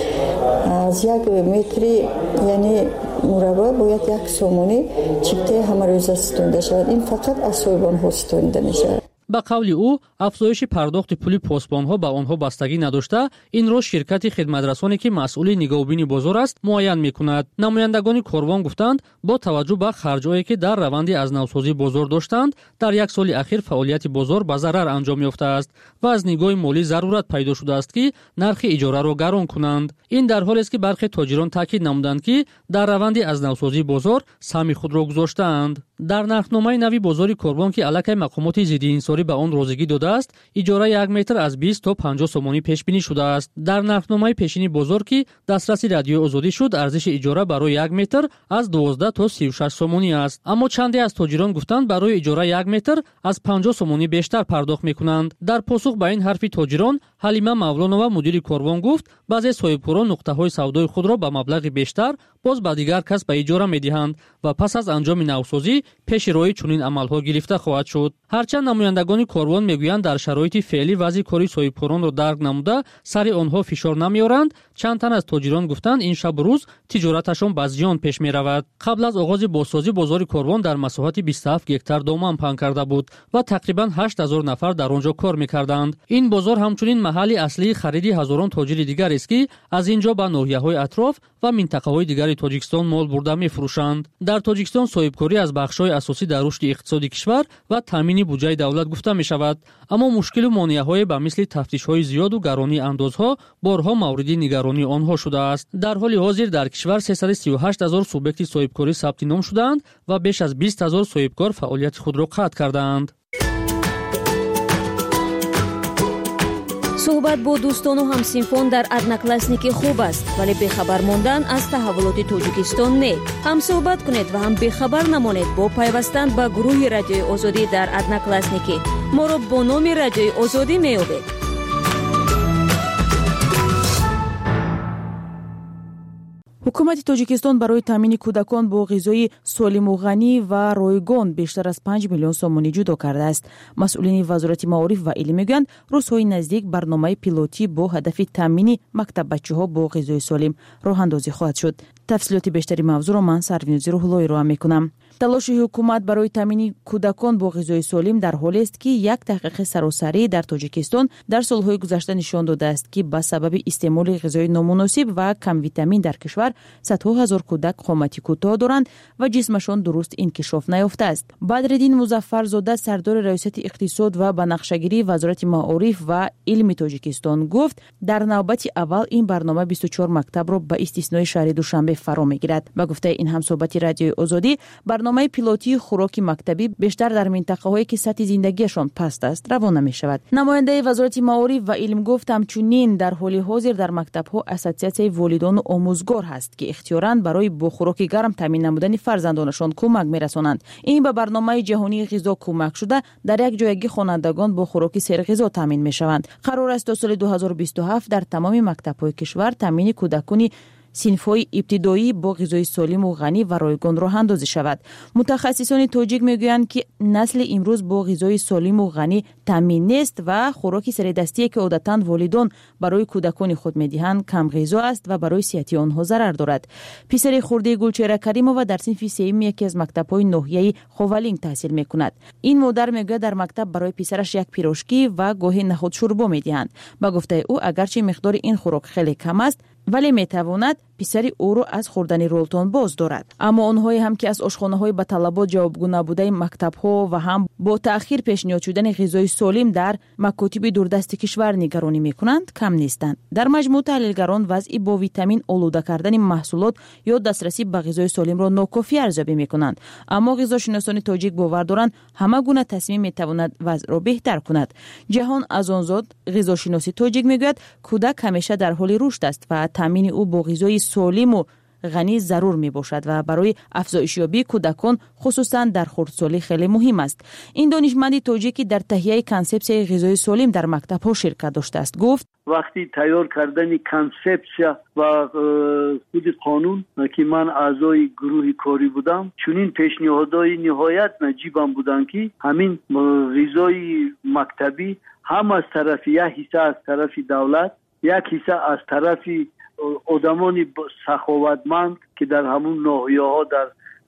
аз 1 метри яъне мурабба бояд 1 сомонӣ чиптаи ҳамарӯза ситонида шавад. ин фақат аз соҳибонҳо ситонида мешавад. ба қавли ӯ афзоиши пардохти пули посбонҳо ба онҳо бастагӣ надошта, инро ширкати хидматрасоне ки масъули нигоҳубини бозор аст муайян мекунад. намояндагони Корвон гуфтанд бо таваҷҷӯҳ ба харҷҳое ки дар раванди азнавсозии бозор доштанд, дар як соли ахир фаъолияти бозор ба зарар анҷом ёфтааст ва аз нигоҳи молӣ зарурат пайдо шудааст ки нархи иҷораро гарон кунанд. ин дар ҳолест ки бархе тоҷирон таъкид намуданд ки дар раванди азнавсозии бозор сами худро гузоштаанд. дар нархномаи нави бозори Корвон ки аллакай мақомоти зиддиинсорӣ ба он розигӣ додааст, иҷора 1 метр аз 20 то 50 сомонӣ пешбинӣ шудааст. дар нархномаи пешини бозор ки дастраси Радиои Озодӣ шуд, арзиши иҷора барои 1 метр аз 12 то 36 сомонӣ аст. аммо чанде аз тоҷирон гуфтанд барои иҷора 1 метр аз 50 сомонӣ бештар пардохт мекунанд. дар посух ба ин ҳарфи тоҷирон, ҳалима мавлонова мудири Корвон гуфт: баъзе соҳибкорон нуқтаҳои савдои худро ба маблағи бештар боз ба дигар кас ба иҷора медиҳанд ва пас аз анҷоми навсозӣ пеши роҳи чунин амалҳо гирифта хоҳад шуд. ҳарчанд намояндагони Корвон мегӯянд дар шароити феълӣ вазъи кори соҳибкоронро дарк намуда сари онҳо фишор намеоранд, чанд тан аз тоҷирон гуфтанд ин шабу рӯз тиҷораташон ба зиён пеш меравад. қабл аз оғози бозсозӣ бозори Корвон дар масоҳати 27 гектар доман паҳн карда буд ва тақрибан 8000 нафар дар он ҷо кор мекарданд. ин бозор ҳамчунин маҳалли аслии хариди ҳазорон тоҷири дигарест ки аз ин ҷо ба ноҳияҳои атроф ва минтақаҳои дигари Тоҷикистон мол бурда мефурӯшанд. дар Тоҷикистон соҳибкорӣ аз бахшҳои асосӣ дар рушди иқтисоди кишвар ва таъмини буҷаи давлат гуфта мешавад, аммо мушкилу монеаҳое ба мисли тафтишҳои зиёду гаронии андозҳо борҳо мавриди нигаронии онҳо шудааст. дар ҳоли ҳозир дар кишвар 338 000 субъекти соҳибкорӣ сабти ном шудаанд ва беш аз 20 000 соҳибкор фаъолияти худро қатъ кардаанд. суҳбат бо дӯстону ҳамсинфон дар одноклассники хуб аст, вале бехабар мондан аз таҳаввулоти Тоҷикистон не. ҳам суҳбат кунед ва ҳам бехабар намонед бо пайвастан ба гурӯҳи Радиои Озодӣ дар одноклассники. моро бо номи Радиои Озодӣ меёбед. ҳукумати Тоҷикистон барои таъмини кӯдакон бо ғизои солиму ғанӣ ва ройгон бештар аз 5 миллион сомонӣ ҷудо кардааст. масъулини вазорати маориф ва илм мегӯянд рӯзҳои наздик барномаи пилотӣ бо ҳадафи таъмини мактаббачаҳо бо ғизои солим роҳандозӣ хоҳад шуд. тафсилоти бештари мавзӯъро ман Сарвинузи Рӯҳуллоӣ роҳа мекунам. талоши ҳукумат барои таъмини кӯдакон бо ғизои солим дар ҳоле аст ки як таҳқиқи саросарӣ дар Тоҷикистон дар солҳои гузашта нишон додааст ки ба сабаби истеъмоли ғизои номуносиб ва камвитамин дар кишвар садҳо ҳазор кӯдак қомати кӯтоҳ доранд ва ҷисмашон дуруст инкишоф наёфтааст. Бадреддин Музаффарзода, сардори раёсати иқтисод ва банақшагирии вазорати маориф ва илми Тоҷикистон гуфт, дар навбати аввал ин барнома 24 мактабро ба истиснои шаҳри Душанбе фаро мегирад. ба гуфтаи ин ҳамсоҳбати Радиои Озодӣ, барнома برنامه پیلوتی خوراک مکتبی بیشتر در منطقه‌هایی که سطح زندگیشان پست است روانه می‌شود. نماینده وزارت معارف و علم گفت همچنین در حال حاضر در مکتب‌ها اساسیاسیون والدان و آموزگار هست که اختیاراً برای با خوراک گرم تامین نمودن فرزندانشان کمک می‌رسانند. این به برنامه جهانی غذا کمک شده در یک جایگی خوانندگان با خوراک سرغذا تامین می‌شوند. قرار است تا سال 2027 در تمام مکتب‌های کشور تامین کودکان صنف‌های ابتدایی با غذای سالم و غنی و رایگان راه اندازی شود. متخصصان تاجیک میگویند که نسل امروز با غذای سالم و غنی تامین نیست و خوراک سردستی که عادتاً والدان برای کودکان خود میدهند کم غذا است و برای صحت آنها ضرر دارد. پسر خرده گلچهره کریمова در صنف سوم یکی از مکتب‌های ناحیه خوالینگ تحصیل میکند. این مادر میگوید در مکتب برای پسرش یک پیروشکی و گاهی نخود شوربا میدهند. با گفته او اگرچه مقدار این خوراک خیلی کم است ولی میتواند پسری او را از خوردن رولتون باز دارد. اما آنهایی هم که از آشخانه‌های به طلبات جوابگو نبوده مکتب‌ها و هم با تأخیر پیشنهاد شدن غذای سالم در مکاتب دوردست کشور نگرانی میکنند کم نیستند. در مجموع تحلیلگران وضعی با ویتامین آلوده کردن محصولات یا دسترسی به غذای سالم را ناکافی ارزیابی میکنند. اما غذاشناسان تاجیک باور دارند همه گونه تصمیم میتواند وضع را بهتر کند. جهان ازانزاد غذاشناسی تاجیک میگوید کودک همیشه در حال رشد است و تامین او با غذای سالم و غنی ضرور می باشد و برای افزایش یابی کودکان خصوصا در خردسالی خیلی مهم است. این دانشمند تاجیکی در تهیه کانسپسیون غذای سالم در مکتب‌ها شرکت داشته است گفت وقتی تیار کردن کانسپسیا و خود قانون که من اعضای گروه کاری بودم چنین پیشنهادهای نهایت نجیبم بودن که همین غذای مکتبی هم از طرف یک حصه از طرف دولت یک حصه از طرف آدمان سخاوتمند که در همون ناحیه‌ها در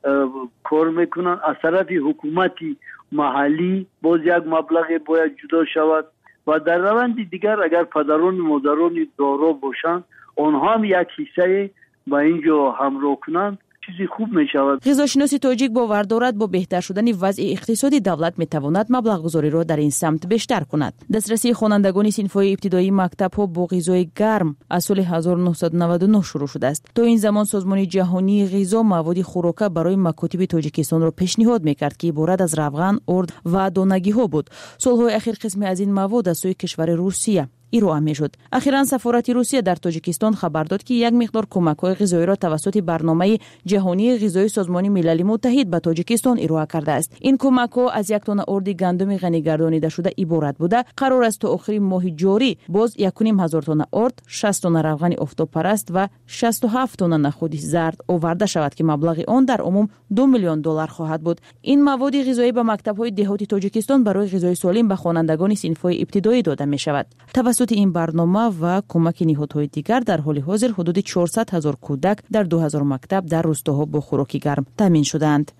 کار میکنن از طرف حکومتی محلی باز یک مبلغ باید جدا شود و در روند دیگر اگر پدران و مادران دارا باشند آنها هم یک حصه با اینجا همراه کنند چیزی خوب می شود. غذاشناسی تاجیک باور دارد با بهتر شدن وضع اقتصادی دولت می تواند مبلغ گذاری را در این سمت بیشتر کند. دسترسی خوانندگان صنف‌های ابتدایی مکتب‌ها با غذای گرم از سال 1999 شروع شده است. تا این زمان سازمان جهانی غذا مواد خوراک برای مکاتب تاجیکستان را پیشنهاد می‌کرد که عبارت از روغن، ارد و دانگی‌ها بود. سال‌های اخیر قسمی از این مواد از سوی کشور روسیه ارائه می‌شد. اخیراً سفارت روسیه در تاجیکستان خبر داد که یک مقدار کمک‌های غذایی را توسط برنامه جهانی غذایی سازمان ملل متحد به تاجیکستان ارائه کرده است. این کمک‌ها از 1 تن ارد گندم غنی گردانیده شده عبارت بوده. قرار است تا آخر ماه جاری باز 1,500 تن ارد، 60 تن روغن آفتابپرست و 67 تن نخود زرد آورده شود که مبلغ آن در عموم $2 میلیون خواهد بود. این مواد غذایی به مکتب‌های دهاتی تاجیکستان برای غذای سالم به خوانندگان صنف‌های ابتدایی داده می‌شود. توسط این برنامه و کمک نهادهای دیگر در حال حاضر حدود 400,000 کودک در 2000 مکتب در روستاها با خوراک گرم تامین شدند.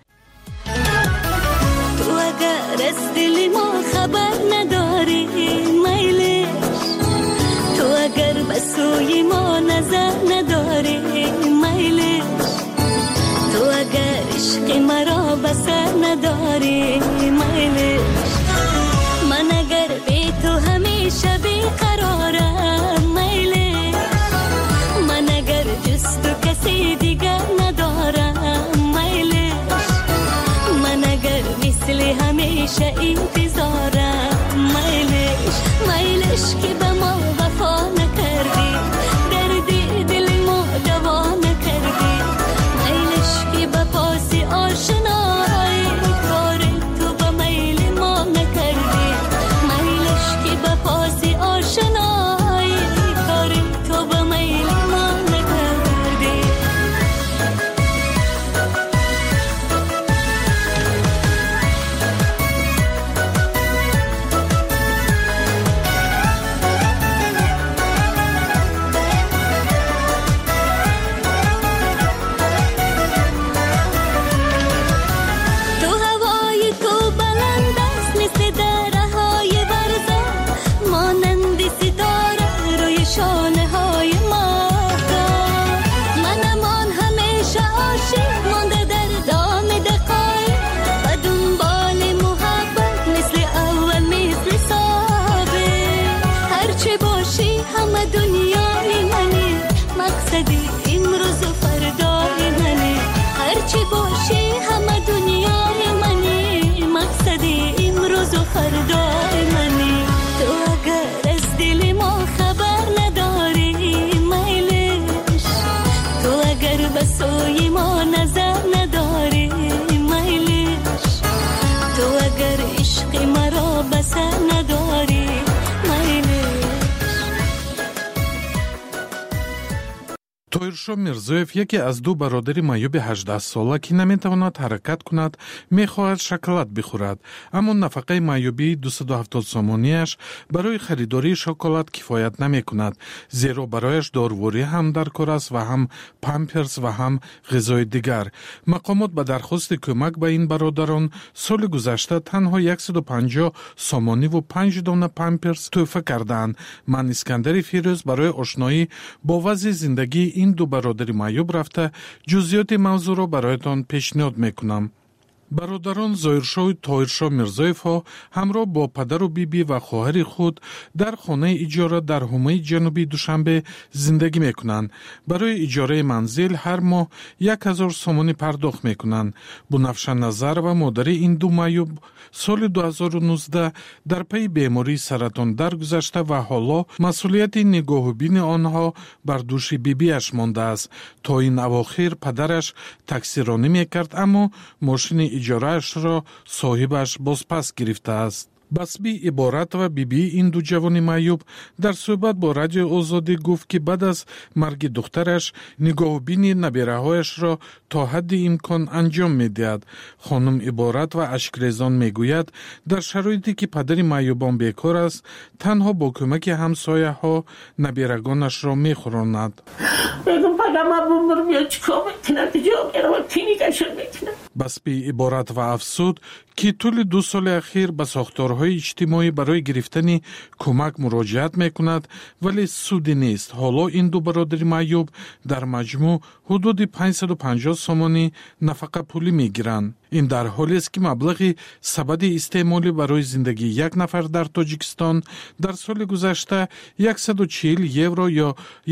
تو اگر از دل ما خبر نداری میلش، تو اگر به سوی ما نظر نداری میلش، تو اگر عشق مرا بسر نداری میلش، من اگر بی تو همیشه بیقرارم میلش، من اگر جز تو کسی دیگر ندارم میلش، من اگر مثل همیشه انتظارم میلش، میلش که به ما وفا نکردی دردی دل ما دوا نکردی، میلش که به پاس آشنایی کار تو به میل ما نکردی، میلش که به پاس آشنایی کار تو به میل ما نکردی. امروز و فردای منی. تو اگر از دل ما خبر نداری میلش، تو اگر به سوی ما نظر نداری میلش، تو اگر عشق مرا بسر نداری میلش. тоиршо мирзоев яке аз ду бародари майюби 18-сола ки наметавонад ҳаракат кунад мехоҳад шоколад бихӯрад, аммо нафақаи майюбии 270 сомонияш барои харидории шоколад кифоят намекунад, зеро барояш дорворӣ ҳам дар кор аст ва ҳам памперс ва ҳам ғизои дигар. мақомот ба дархости кӯмак ба ин бародарон соли гузашта танҳо 150 сомониву 5 дона памперс тӯҳфа кардаанд. ман искандари фирӯз барои ошноӣ бо вазъи зиндагии ин ду бародари майюб рафта ҷузъиёти мавзӯъро бароятон пешниҳод мекунам. бародарон зоиршоҳу тоиршоҳ мирзоевҳо ҳамроҳ бо падару биби ва хоҳари худ дар хонаи иҷора дар ҳумаи ҷанубии душанбе зиндагӣ мекунанд. барои иҷораи манзил ҳар моҳ 1000 сомонӣ пардохт мекунанд. бунафша назарова модари ин ду майюб соли 2019 дар пайи бемории саратон даргузашта ва ҳоло масъулияти нигоҳубини онҳо бар дӯши бибиаш мондааст. то ин авохир падараш таксиронӣ мекард, аммо мошини иҷораашро соҳибаш бозпас гирифтааст. басби иборатова бибии ин ду ҷавони майюб дар суҳбат бо радиои озодӣ гуфт ки баъд аз марги духтараш нигоҳубини набераҳояшро то ҳадди имкон анҷом медиҳад. хонум иборатова ашкрезон мегӯяд дар шароите ки падари майюбон бекор аст танҳо бо кӯмаки ҳамсояҳо наберагонашро мехӯронад. басби иборатова афсуд ки тӯли 2 соли ахир ба сохторҳои иҷтимоӣ барои гирифтани кӯмак муроҷиат мекунад, вале суди нест. ҳоло ин ду бародари майюб дар маҷмӯъ ҳудуди 550 сомонӣ нафақапулӣ мегиранд. ин дар ҳолест ки маблағи сабади истеъмолӣ барои зиндагии як нафар дар Тоҷикистон дар соли гузашта 140 евро ё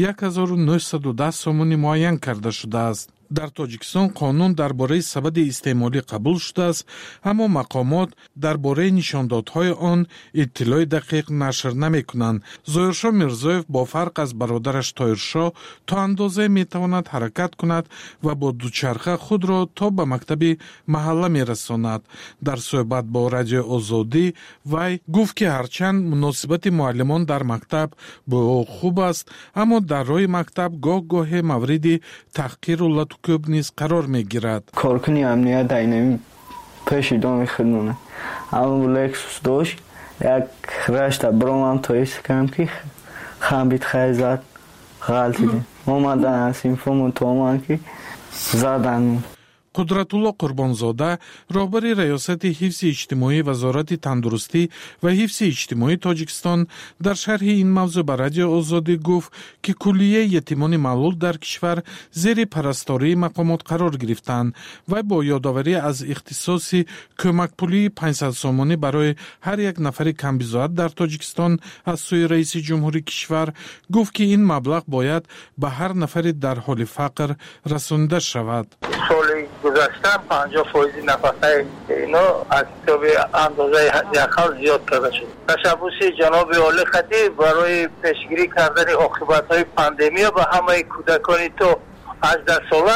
1910 сомонӣ муайян карда шудааст. дар Тоҷикистон қонун дар бораи сабади истеъмолӣ қабул шудааст, аммо мақомот дар бораи нишондодҳои он иттилои дақиқ нашр намекунанд. зоиршоҳ мирзоев бо фарқ аз бародараш тоиршоҳ то андозае метавонад ҳаракат кунад ва бо дучарха худро то ба мактаби маҳалла мерасонад. дар суҳбат бо радиои озодӣ вай гуфт ки ҳарчанд муносибати муаллимон дар мактаб бо ӯ хуб аст, аммо дар роҳи мактаб гоҳ-гоҳе мавриди таҳқиру латукӯб низ қарор мегирад. коркуни амният дар инами пеши доми хидмона аммо лексус дошт, як рашта бромам то истикам ки хамбит хай зад ғалтиде омадан аз инфому томан ки задан. қудратулло қурбонзода роҳбари раёсати ҳифзи иҷтимоӣ вазорати тандурустӣ ва ҳифзи иҷтимоии Тоҷикистон дар шарҳи ин мавзӯъ ба радиои озодӣ гуфт ки куллияи ятимони маълул дар кишвар зери парастории мақомот қарор гирифтанд. вай бо ёдоварӣ аз ихтисоси кӯмакпулии 500 сомонӣ барои ҳар як нафари камбизоат дар Тоҷикистон аз сӯи раиси ҷумҳурии кишвар гуфт ки ин маблағ бояд ба ҳар нафари дар ҳоли фақр расонида шавад. گذاشتن 50% نفقه اینا از حساب اندازه یخل زیاد کرده شد. تشبوس جناب عالی خطیب برای پیشگیری کردن عاقبت‌های پاندمی به همه کودکان تو 18 ساله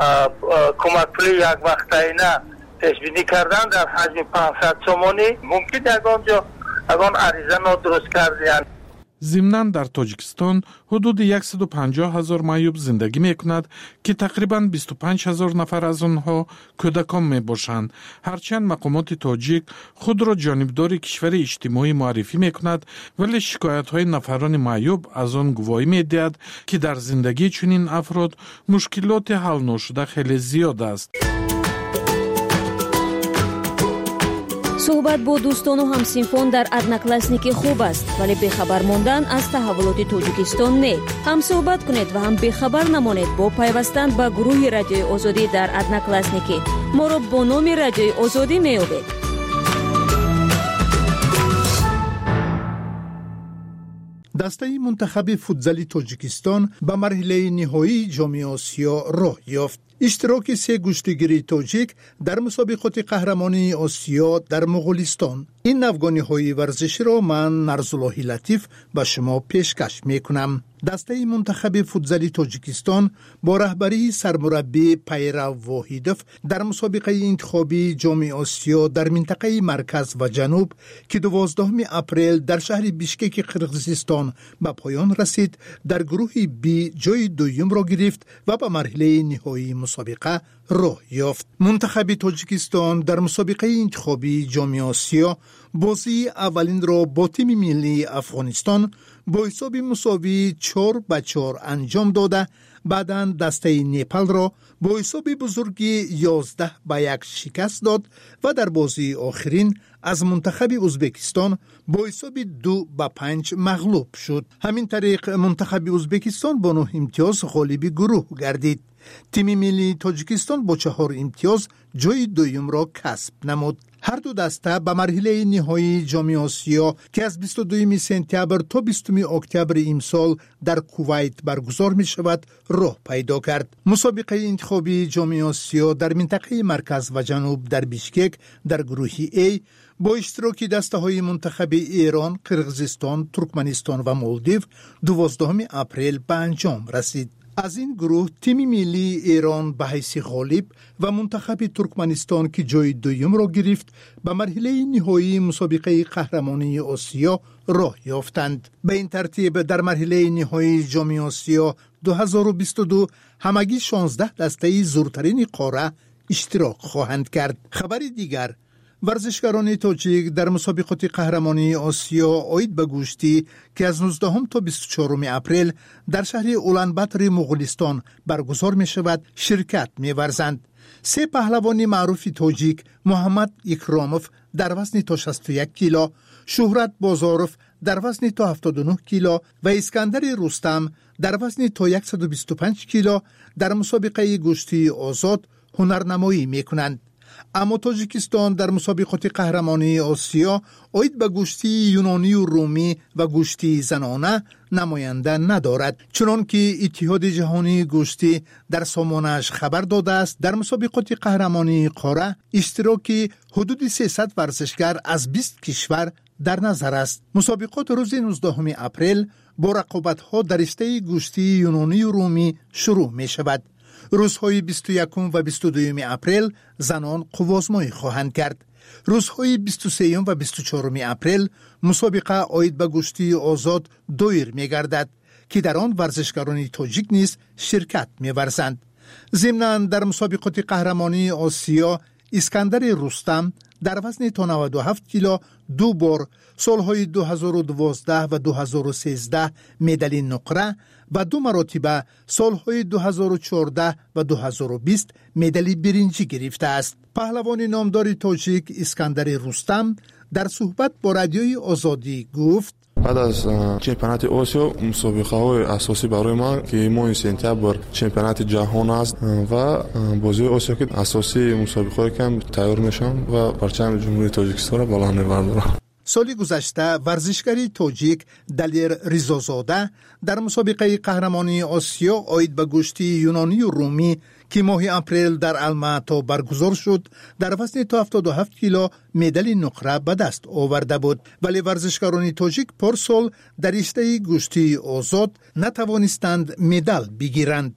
کمک پولی یک وقتینه پیش بینی کردن در حجم 500 سومانی. ممکن اگان عریضه نادرست کردن. зимнан дар Тоҷикистон ҳудуди 150 000 майюб зиндагӣ мекунад ки тақрибан 25 000 нафар аз онҳо кӯдакон мебошанд. ҳарчанд мақомоти тоҷик худро ҷонибдори кишвари иҷтимоӣ муаррифӣ мекунад, вале шикоятҳои нафарони майюб аз он гувоҳӣ медиҳад ки дар зиндагии чунин афрод мушкилоти ҳалношуда хеле зиёд аст. суҳбат бо дӯстону ҳамсинфон дар одноклассники хуб аст, вале бехабар мондан аз таҳаввулоти Тоҷикистон не. ҳам суҳбат кунед ва ҳам бехабар намонед бо пайвастан ба гурӯҳи радиои озодӣ дар одноклассники. моро бо номи радиои озодӣ меёбед. дастаи мунтахаби футзали Тоҷикистон ба марҳилаи ниҳоии ҷоми Осиё роҳ ёфт. اشتراک 3 گشتیگیری تاجیک در مسابقات قهرمانی آسیا در مغولستان. این افغانی‌های ورزشی را من نرزاللهی لطیف به شما پیشکش میکنم. دسته منتخب فوتزالی تاجیکستان با رهبری سرمربی پیرو واحیدوف در مسابقه انتخابی جام آسیا در منطقه مرکز و جنوب که 12 اپریل در شهر بیشکک قرقیزستان به پایان رسید، در گروه بی جای دوم را گرفت و به مرحله نهایی مسابقه راه یافت. منتخب تاجیکستان در مسابقه انتخابی جام آسیا بازی اولین را با تیم ملی افغانستان با حساب مساوی 4-4 انجام داده، بعداً دسته نیپال را با حساب بزرگی 11-1 شکست داد و در بازی آخرین از منتخب ازبکستان با حساب 2-5 مغلوب شد. همین طریق منتخب ازبکستان با 9 امتیاز غالب گروه گردید. تیم ملی تاجیکستان با 4 امتیاز جای دوم را کسب نمود. هر دو دسته به مرحله نهایی جام آسیا که از 22 سپتامبر تا 20 اکتبر امسال در کویت برگزار می شود راه پیدا کرد. مسابقه انتخابی جام آسیا در منطقه مرکز و جنوب در بیشکک در گروه A با اشتراک دسته های منتخب ایران، قرقیزستان، ترکمنستان و مالدیو 12 اپریل به انجام رسید. از این گروه تیم ملی ایران به حیث غالب و منتخب ترکمنستان که جای دوم را گرفت به مرحله نهایی مسابقه قهرمانی آسیا راه یافتند. به این ترتیب در مرحله نهایی جام آسیا 2022 همگی 16 دسته زورترین قاره اشتراک خواهند کرد. خبر دیگر، ورزشکاران تاجیک در مسابقات قهرمانی آسیا عاید به گشتی که از 19 تا 24 اپریل در شهر اولانباتر مغولستان برگزار می شود شرکت می ورزند. 3 پهلوان معروف تاجیک، محمد اکراموف در وزن تا 61 کیلو، شهرت بازاروف در وزن تا 79 کیلو و اسکندر رستم در وزن تا 125 کیلو در مسابقه گشتی آزاد هنرنمایی می کنند. اما تاجیکستان در مسابقات قهرمانی آسیا عاید به گشتی یونانی و رومی و گشتی زنانه نماینده ندارد، چنان که اتحاد جهانی گشتی در سامانه‌اش خبر داده است. در مسابقات قهرمانی قاره اشتراک حدود 300 ورزشکار از 20 کشور در نظر است. مسابقات روز 19 اپریل با رقابت‌ها در رشته گشتی یونانی و رومی شروع می شود. روزهای 21 و 22 اپریل زنان قوازمایی خواهند کرد. روزهای 23 و 24 اپریل مسابقه عاید به گشتی آزاد دویر می گردد که در آن ورزشکاران تاجیک نیز شرکت می ورزند. ضمناً در مسابقات قهرمانی آسیا اسکندر رستم در وزن تا 97 کیلو 2 بار سالهای 2012 و 2013 مدال نقره و 2 مراتب سالهای 2014 و 2020 مدال برنجی گرفته است. پهلوان نامدار تاجیک اسکندر رستم در صحبت با رادیوی آزادی گفت: بعد از چمپیونات آسیا مسابقه های اساسی برای من که ماه سپتامبر چمپیونات جهان است و بازی آسیا که اساسی مسابقه کم تیار میشم و پرچم جمهوری تاجیکستان را بلند می‌بردارم. سال گذشته ورزشکاری تاجیک دلیر ریزازاده در مسابقه قهرمانی آسیا عاید به گشتی یونانی و رومی که ماه اپریل در الماتا برگزار شد در وزن تا 77 کیلو مدال نقره به دست آورده بود، ولی ورزشکاران تاجیک پارسال در رشته گشتی آزاد نتوانستند مدال بگیرند.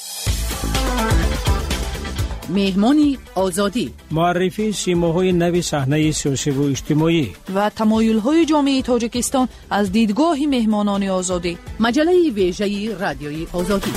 مهمانی آزادی، معرفی سیماهای نوی صحنه سیاسی و اجتماعی و تمایل‌های جامعه تاجیکستان از دیدگاه مهمانان آزادی. مجله ویژه رادیوی آزادی.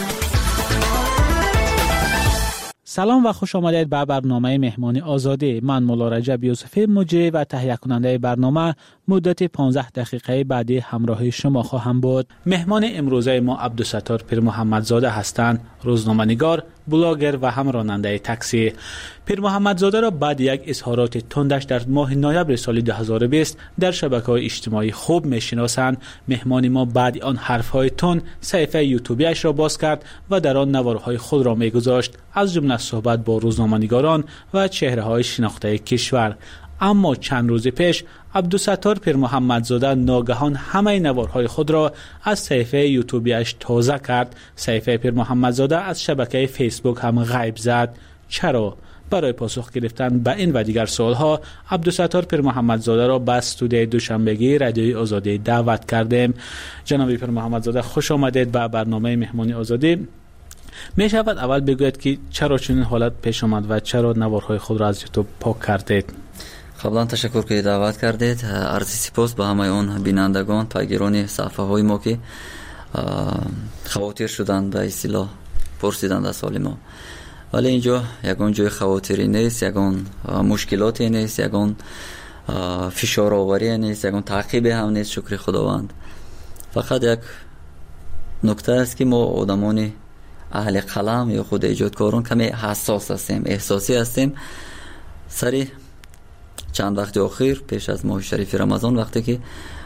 سلام و خوش آمدید به برنامه مهمانی آزادی. من مولا رجب یوسفی مجری و تهیه کننده برنامه مدت 15 دقیقه بعدی همراه شما خواهم بود. مهمان امروزه ما عبدالستار پیر محمدزاده هستند، روزنامه‌نگار، بلاگر و هم راننده تاکسی. پیر محمدزاده را بعد یک اظهارات تندش در ماه نوامبر سال 2020 در شبکه‌های اجتماعی خوب می‌شناسند. مهمان ما بعد آن حرف‌های تند صفحه یوتیوبیش را باز کرد و در آن نوارهای خود را می‌گذاشت، از جمله صحبت با روزنامه‌نگاران و چهره‌های شناخته کشور. اما چند روز پیش عبدالستار پیر محمدزاده ناگهان همه نوارهای خود را از صفحه یوتیوبیش تازه کرد. صفحه پیر محمدزاده از شبکه فیسبوک هم غیب زد. چرا؟ برای پاسخ گرفتن به این و دیگر سوالها عبدالستار پیر محمدزاده را به استودیوی دوشنبگی رادیوی آزادی دعوت کردیم. جناب پیر محمدزاده خوش آمدید به برنامه مهمانی آزادی. می شود اول بگوید که چرا چنین حالت پیش آمد و چرا نوارهای خود را از یوتیوب پاک کردید؟ قبلا تشکر که دعوت کردید. عرض سپاس به همه اون بینندگان پیگیران صفحه های ما که خواطر شدند به اصطلاح پرسیدند از حال ما. ولی اینجا یگان جای خواطری نیست، یگان مشکلاتی نیست، یگان فشار آوری نیست، یگان تعقیب هم نیست. شکر خداوند. فقط یک نکته است که ما آدمان اهل قلم یا خود ایجادکاران کمی حساس هستیم، احساسی هستیم. سری چند وقت اخیر پیش از ماه شریف رمضان وقتی که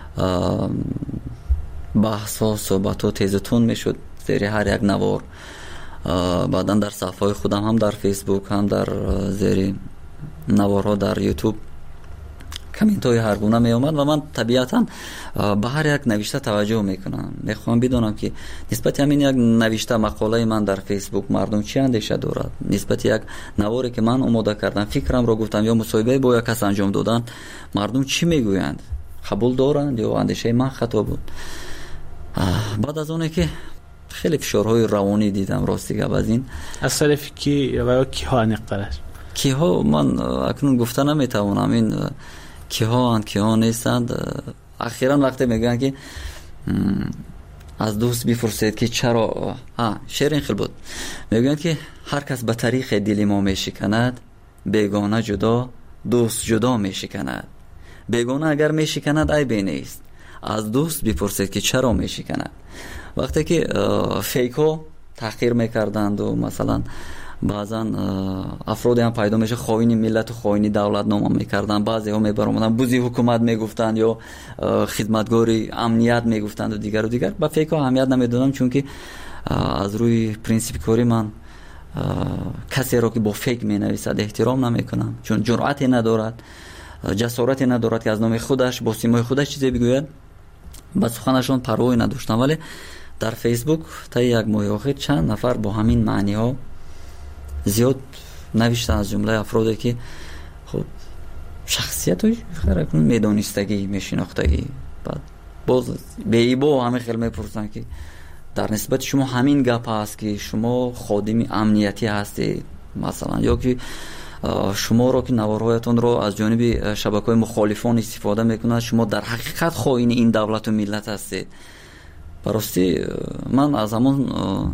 بحث ها صحبت ها تیزتون میشد زیر هر یک نوار، بعدا در صفحه خودم هم در فیسبوک هم در زیر نوارها در یوتیوب کامنت های هر گونه می اومد و من طبیعتا به هر یک نوشته توجه میکنم. میخوام بدونم که نسبت همین یک نوشته مقاله من در فیسبوک مردم چی اندیشه دارد، نسبت یک نواری که من آماده کردم فکرم رو گفتم یا مصاحبه با یک کس انجام دادن مردم چی میگویند، قبول دارند یا اندیشه من خطا بود. بعد از اونه که خیلی فشارهای روانی دیدم راستی از این از طرف کی و کی ها نقدرش کی ها من اکنون گفته نمیتوانم این کی ها نیستند. اخیراً وقتی میگن که از دوست بپرسید که چرا شعر این خیلی بود، میگن که هر کس به طریق دل ما میشکند، بیگانه جدا دوست جدا میشکند. بیگانه اگر میشکند عیبی نیست، از دوست بپرسید که چرا میشکند. وقتی که فیکو تحقیر میکردند و مثلا بعضا افرادی هم پیدا میشه خائن ملت و خائن دولت نام میکردن، بعضی ها میبرامدن بوزی حکومت میگفتند یا خدمتگاری امنیت میگفتند و دیگر با فیک ها اهمیت نمیدادم، چون که از روی پرینسیپ کاری من کسی را که با فیک مینویسد احترام نمیکنم، چون جرأتی ندارد، جسارتی ندارد که از نام خودش با سیمای خودش چیزی بگوید. با سخنشون پروایی نداشتم. ولی در فیسبوک تا یک ماه اخیر چند نفر با همین معنی ها زیاد نوشتن، از جمله افرادی که خب شخصیت های خیلی میدانستگی میشناختگی، بعد باز به ایبا همه خیلی میپرسن که در نسبت شما همین گپ هست که شما خادم امنیتی هستید مثلا، یا که شما رو که نوارهایتون رو از جانب شبکه‌های مخالفان استفاده میکنند، شما در حقیقت خائن این دولت و ملت هستید. براستی من از همون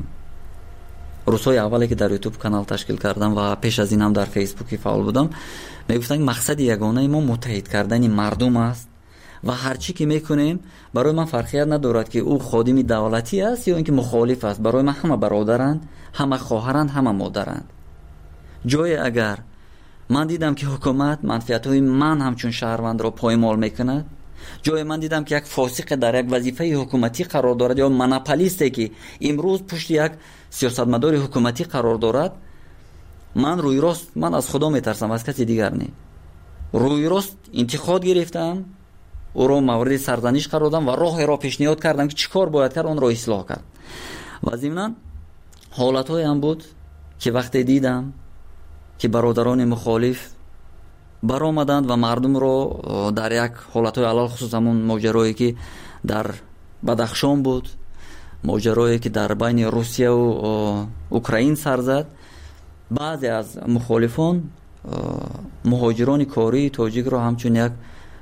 روزهای اولی که در یوتیوب کانال تشکیل کردم و پیش از این هم در فیسبوکی فعال بودم میگفتن مقصد یگانه ما متحد کردن مردم است و هر چی که میکنیم برای من فرقیت ندارد که او خادم دولتی است یا اینکه مخالف است. برای من همه برادرند، همه خواهرند، همه مادرند. جای اگر من دیدم که حکومت منفعت‌های من همچون شهروند را پایمال میکند، جای من دیدم که یک فاسق در یک وظیفه حکومتی قرار دارد یا مناپولیستی که امروز پشت یک سیاستمدار حکومتی قرار دارد، من روی راست من از خدا میترسم، از کسی دیگر نه. روی راست انتقاد گرفتم، او را مورد سرزنش قرار دادم و راه را پیشنهاد کردم که چیکار باید کرد، اون را اصلاح کرد. و ضمناً حالت‌های هم بود که وقتی دیدم که برادران مخالف برآمدند و مردم رو در یک حالت‌های علل خصوص همون ماجرایی که در بدخشان بود، ماجرایی که در بین روسیه و اوکراین سر زد، بعضی از مخالفان مهاجران کاری تاجیک رو همچون یک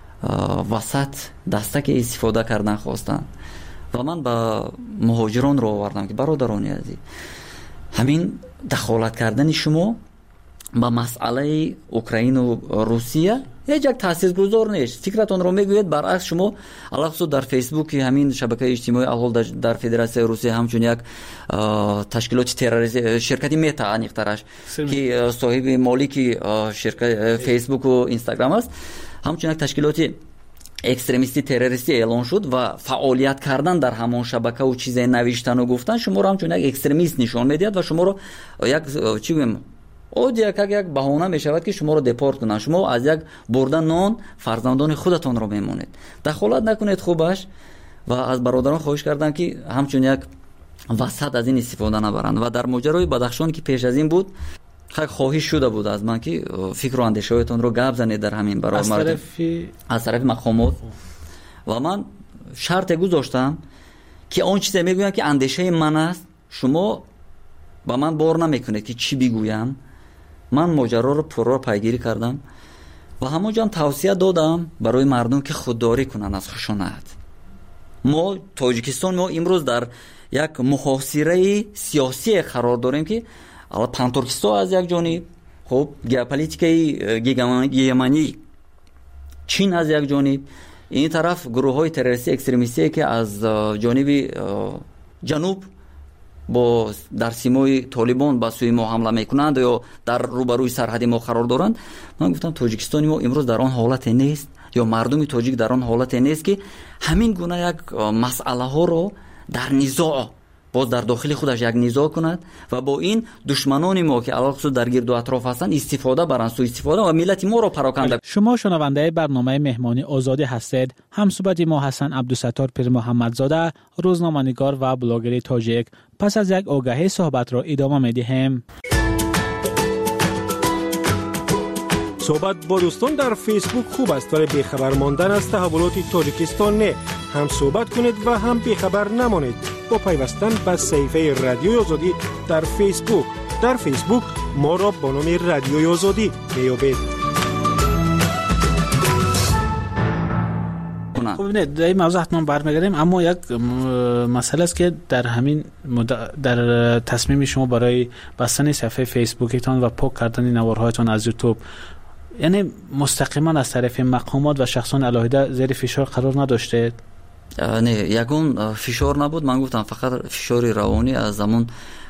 وسط دستک استفاده کردن خواستن و من با مهاجران رو آوردم که برادران عزیز، همین دخالت کردن شما با مسئله اوکراین و روسیه هیچ یک تاثیرگذار نیست. فکرتون رو میگوید برعکس شما علاوه در فیسبوک همین شبکه اجتماعی الحال در فدراسیون روسیه همچون یک تشکیلات تروریستی شرکتی متا انیخترش که صاحب مالک شرکت فیسبوک و اینستاگرام است، همچون یک تشکیلات اکستریمیستی تروریستی اعلان شد و فعالیت کردن در همان شبکه و چیزای نوشتن و گفتن شما رو همچون یک اکستریمیست نشان میدهد و شما رو یک چی بگم од як баҳона мешавад ки шуморо депорт кунанд. шумо аз як бурда нон фарзандони худатонро мемонед. дахолат накунед хубаш. ва аз бародарон хоҳиш кардам ки ҳамчун як васат аз ин истифода набаранд. ва дар моҷарои Бадахшон ки пеш аз ин буд хоҳиш шуда буд аз ман ки фикру андешаҳоятонро гап занед дар ҳамин барои аз тарафи мақомот. ва ман шарте гузоштам ки он чизе мегӯям ки андешаи ман аст, шумо ба ман бор намекунед ки чӣ бигӯям. ман моҷароро пурра пайгирӣ кардам ва ҳамон ҷам тавсия додам барои мардум ки худдорӣ кунанд аз хушонат. мо Тоҷикистон мо имрӯз дар як муҳосираи сиёсие қарор дорем ки Пантуркистон аз як ҷониб, хуб геополитикаи гегемонӣ Чин аз як ҷониб, ин тараф гурӯҳҳои террористӣ экстремистие ки аз ҷониби ҷануб бо дар симои Толибон ба сӯи мо ҳамла мекунанд ё дар рӯбарӯи сарҳади мо қарор доранд. ман гуфтам Тоҷикистони мо имрӯз дар он ҳолате нест ё мардуми тоҷик дар он ҳолате нест ки ҳамин гуна як масъалаҳоро дар низоъ боз дар дохили худаш як низоъ кунад ва бо ин душманони мо ки аллахусус дар гирду атроф ҳастанд истифода баранд, суистифода ва миллати моро пароканда. شما شنونده برنامه مهمانی آزادی هستید. همصحبت ما حسن عبدالستار پیر محمدزاده، روزنامه‌نگار و بلاگر تاجیک. پس از یک آگهی صحبت را ادامه می‌دهیم. صحبت با دوستان در فیسبوک خوب است ولی بیخبر ماندن از تحولات تاجیکستان نه. هم صحبت کنید و هم بیخبر نمانید با پیوستن به صفحه رادیوی آزادی در فیسبوک. در فیسبوک ما را با نام رادیوی آزادی میابید. خب ببینید در این موضوع حتما برمیگردیم، اما یک مسئله است که در همین در تصمیم شما برای بستن صفحه فیسبوکتان و پاک کردن نوارهایتان از یوتیوب، یعنی مستقیما از طرف مقامات و شخصان علاهیده زیر فشار قرار نداشته؟ نه، یگون فشار نبود. من گفتم فقط فشار روانی از همون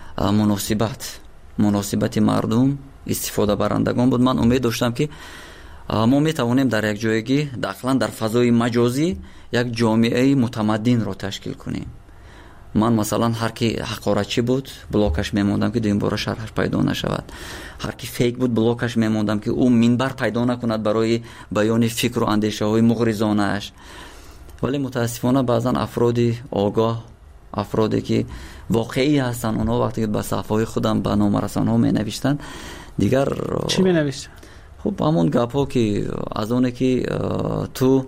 مناسبت مردم استفاده برندگان بود. من امید داشتم که ما میتوانیم در یک جایگی داخلا در فضای مجازی یک جامعه متمدن را تشکیل کنیم. من مثلا هر کی حقارتچی بود بلاکش میموندم که دویم بار شرحش پیدا نشود. هر کی فیک بود بلاکش میموندم که او منبر پیدا نکند برای بیان فکر و اندیشه های مغرضانه اش. ولی متاسفانه بعضا افرادی آگاه، افرادی که واقعی هستن، اونها وقتی که به صفحه خودم به نامه رسانه‌ها می نوشتن دیگر چی می نوشتن؟ خب همون گپ ها که از اونه که تو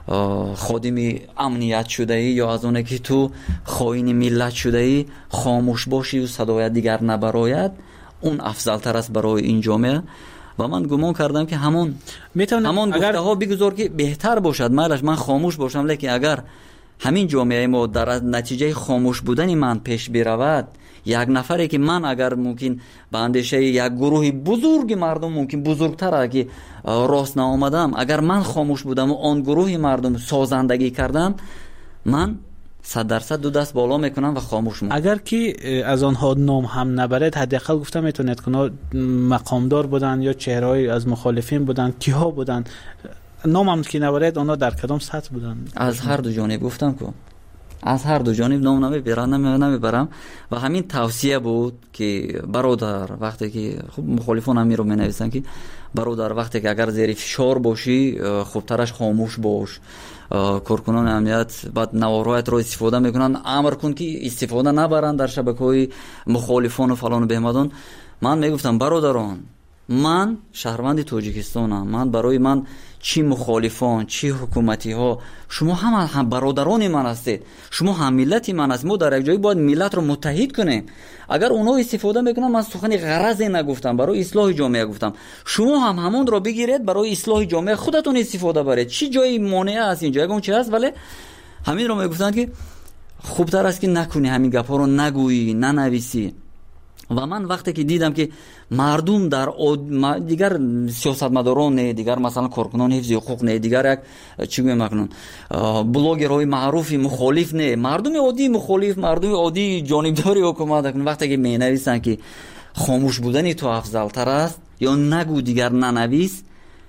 خادم امنیت شده ای یا از اونه که تو خائن ملت شده ای خاموش باشی و صدای دیگر نبراید، اون افضل تر است برای این جامعه. و من گمان کردم که همون گفته ها بگذار که بهتر باشد. من خاموش باشم، لیکن اگر همین جامعه ما در نتیجه خاموش بودن من پیش برود، یک نفری که من اگر ممکن به اندیشه یک گروه بزرگ مردم ممکن بزرگتر که راست نآمدم، اگر من خاموش بودم و آن گروه مردم سازندگی کردم، من 100% دو دست بالا میکنم و خاموش میکنم. اگر که از آنها نام هم نبرد، حداقل گفتم میتونید که مقامدار بودن یا چهره‌ای از مخالفین بودن، کیها بودن، نام هم که نبرد اونا در کدام سطح بودن؟ از هر دو جانب گفتم که از هر دو جانب نام نمیبرم و همین توصیه بود که برادر وقتی که خب مخالفان هم رو مینویسن که برادر وقتی که اگر زیر فشار باشی خوبترش خاموش باش. کارکنان امنیت بعد نوارهایت رو استفاده میکنن، امر کن که استفاده نبرن در شبکه‌های مخالفان و فلان و بهمدان. من میگفتم برادران، من شهروند تاجیکستانم، من برای من چی مخالفان چی حکومتی ها، شما هم برادران من هستید، شما هم ملتی من هستید. ما در یک جایی باید ملت رو متحد کنیم. اگر اونها استفاده میکنن، من سخنی غرضی نگفتم، برای اصلاح جامعه گفتم. شما هم همون رو بگیرید برای اصلاح جامعه خودتون استفاده برید. چی جایی مانع است اینجا؟ اون چی هست؟ ولی همین رو میگفتن که خوبتر است که نکنی، همین گپا رو نگویی، ننویسی. و من وقتی که دیدم که مردم در دیگر سیاستمداران نه، دیگر مثلا کارکنان حفظ حقوق نه، دیگر یک چی میگن بلاگرهای معروفی مخالف نه، مردم عادی مخالف، مردم عادی جانبداری حکومت کنن، وقتی که مینویسن که خاموش بودن تو افضل تر است یا نگو دیگر ننویس،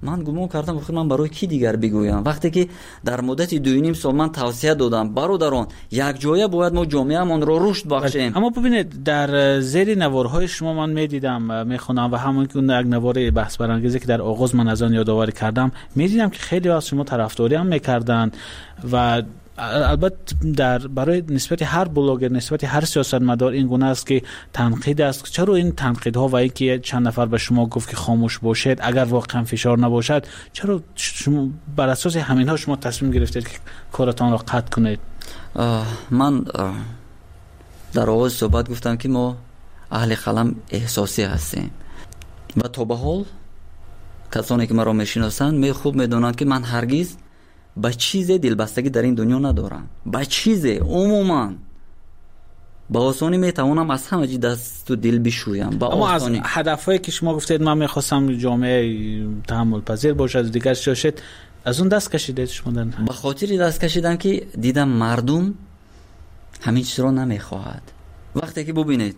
من گمان کردم خود من برای کی دیگر بگویم. وقتی که در مدت 2.5 سال من توصیه دادم برادران یک جایه باید ما جامعه‌مان رو رشد بخشیم. اما ببینید در زیر نوارهای شما من میدیدم میخونم و همون که اون یک نوار بحث برانگیزی که در آغاز من از آن یادآوری کردم میدیدم که خیلی از شما طرفداری هم میکردن و البته برای نسبت هر بلاگر نسبت هر سیاستمدار این گونه است که تنقید است. چرا این تنقیدها و اینکه چند نفر به شما گفت که خاموش باشید اگر واقعا فشار نباشد، چرا شما بر اساس همینها شما تصمیم گرفتید که کارتان را قطع کنید؟ من در آغاز صحبت گفتم که ما اهل قلم احساسی هستیم و تا به حال کسانی که مرا میشناسند می خوب میدونند که من هرگز به چیز دلبستگی در این دنیا ندارم. به چیز عموما با آسانی میتوانم از همه چی دست و دل بشویم. اما از هدفهایی که شما گفتید من میخواستم جامعه تحمل پذیر باشد دیگر شد، از اون دست کشیدید شما؟ به خاطر دست کشیدم که دیدم مردم همین چیز رو نمیخواهد. وقتی که ببینید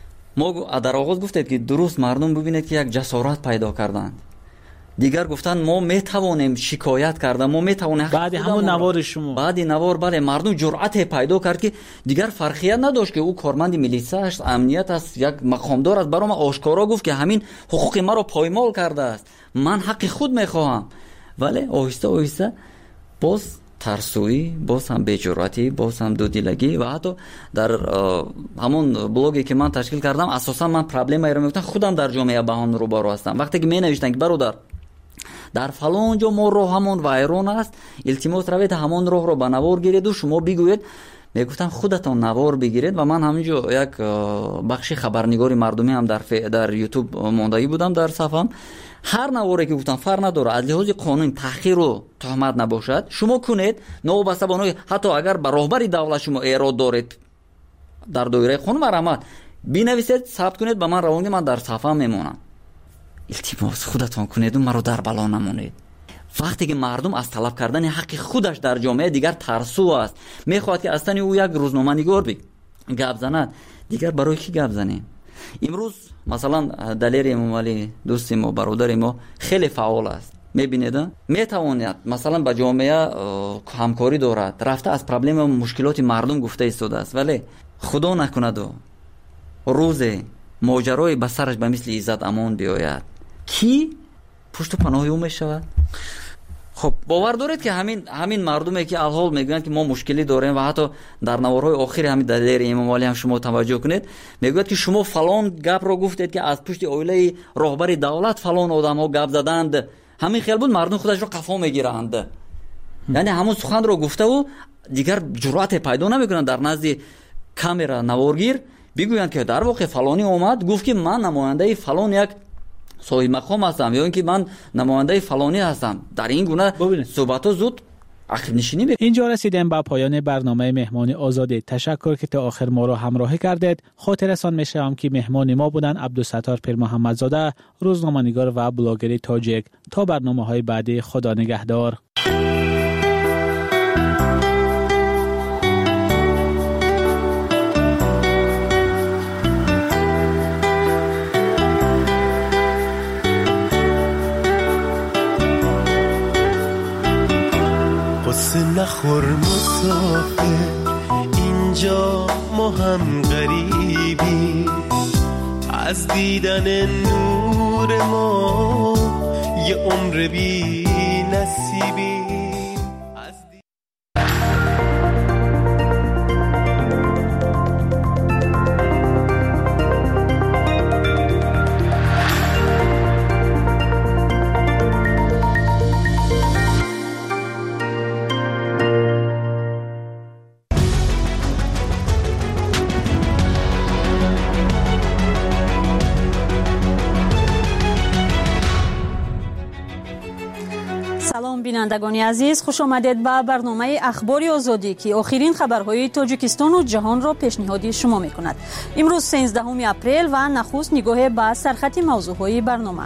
ما در آغاز گفتید که درست مردم ببینید که یک جسارت پیدا کردند، دیگر گفتن ما میتوانیم شکایت کردن، ما میتوانیم بعد همون نوار شما بعد نوار بله مردم جرأت پیدا کرد که دیگر فرقیت نداشت که او کارمند میلیسا است، امنیت است، یک مقامدار است، برام آشکارا گفت که همین حقوق ما رو پایمال کرده است، من حق خود میخواهم. ولی آهسته آهسته باز ترسویی، باز هم بی‌جرأتی، باز هم دودیلگی و حتی در همون بلوگی که من تشکیل کردم اساسا من پرابلمی رو میگفتم خودم در جامعه بهان رو بارو هستم. وقتی که می نوشتن که برادر در فلان جا ما راه همون وایرون است، التماس روید همون راه رو به نوار گیرید و شما بگوید، میگفتم خودتان نوار بگیرید. و من همینجا یک بخش خبرنگاری مردمی هم در یوتیوب ماندگی بودم در صفحم. هر نواری که گفتم فرق نداره، از لحاظ قانون تحقیر و تهمت نباشد شما کنید، نوبسته بانوی حتی اگر به راهبری دولت شما ایراد دارید در دایره قانون مرحمت بنویسید ثبت کنید به من روانگی، من در صفحه میمونم. التماس خودتان کنید و مرا در بلا نمونید. وقتی که مردم از طلب کردن حق خودش در جامعه دیگر ترسو است، میخواد که اصلا او یک روزنامه‌نگار گپ زند، دیگر برای کی گپ زنیم؟ امروز مثلا دلیر امام علی دوست ما برادر ما خیلی فعال است، میبینید میتواند مثلا با جامعه همکاری دارد، رفته از پرابلم و مشکلات مردم گفته ایستاده است، ولی خدا نکند و روز ماجرای به سرش به مثل عزت امان بیاید کی پشت و پناه او میشود؟ خب باور دارید که همین مردمی که الحال میگویند که ما مشکلی داریم و حتی در نوارهای آخر همین دلیر امام علی هم شما توجه کنید میگوید که شما فلان گپ رو گفتید که از پشت اویله راهبر دولت فلان آدم‌ها گپ زدند، همین خیال بود مردم خودش رو قفا میگیرند. یعنی همون سخن رو گفته و دیگر جرأت پیدا نمیکنند در نزد کامera نوارگیر بگویند که در واقع فلانی اومد گفت که من نماینده فلان یک صاحب مقام هستم یا اینکه من نماینده فلانی هستم. در این گونه صحبت‌ها زود عقب نشینی میکنه. اینجا رسیدیم به پایان برنامه مهمان آزادی. تشکر که تا آخر ما را همراهی کردید. خاطرتان می‌شوم که مهمان ما بودن عبدالستار پیر محمدزاده، روزنامه‌نگار و بلاگر تاجیک. تا برنامه‌های بعدی، خدا نگهدار. نخور مسافر، اینجا ما هم غریبی، از دیدن نور ما یه عمر بی نصیبی. بینندگان عزیز، خوش آمدید به برنامه اخباری آزادی که آخرین خبرهای تاجیکستان و جهان را پیشنهاد شما می‌کند. امروز 13 اپریل و نخست نگاه به سرخط موضوعهای برنامه.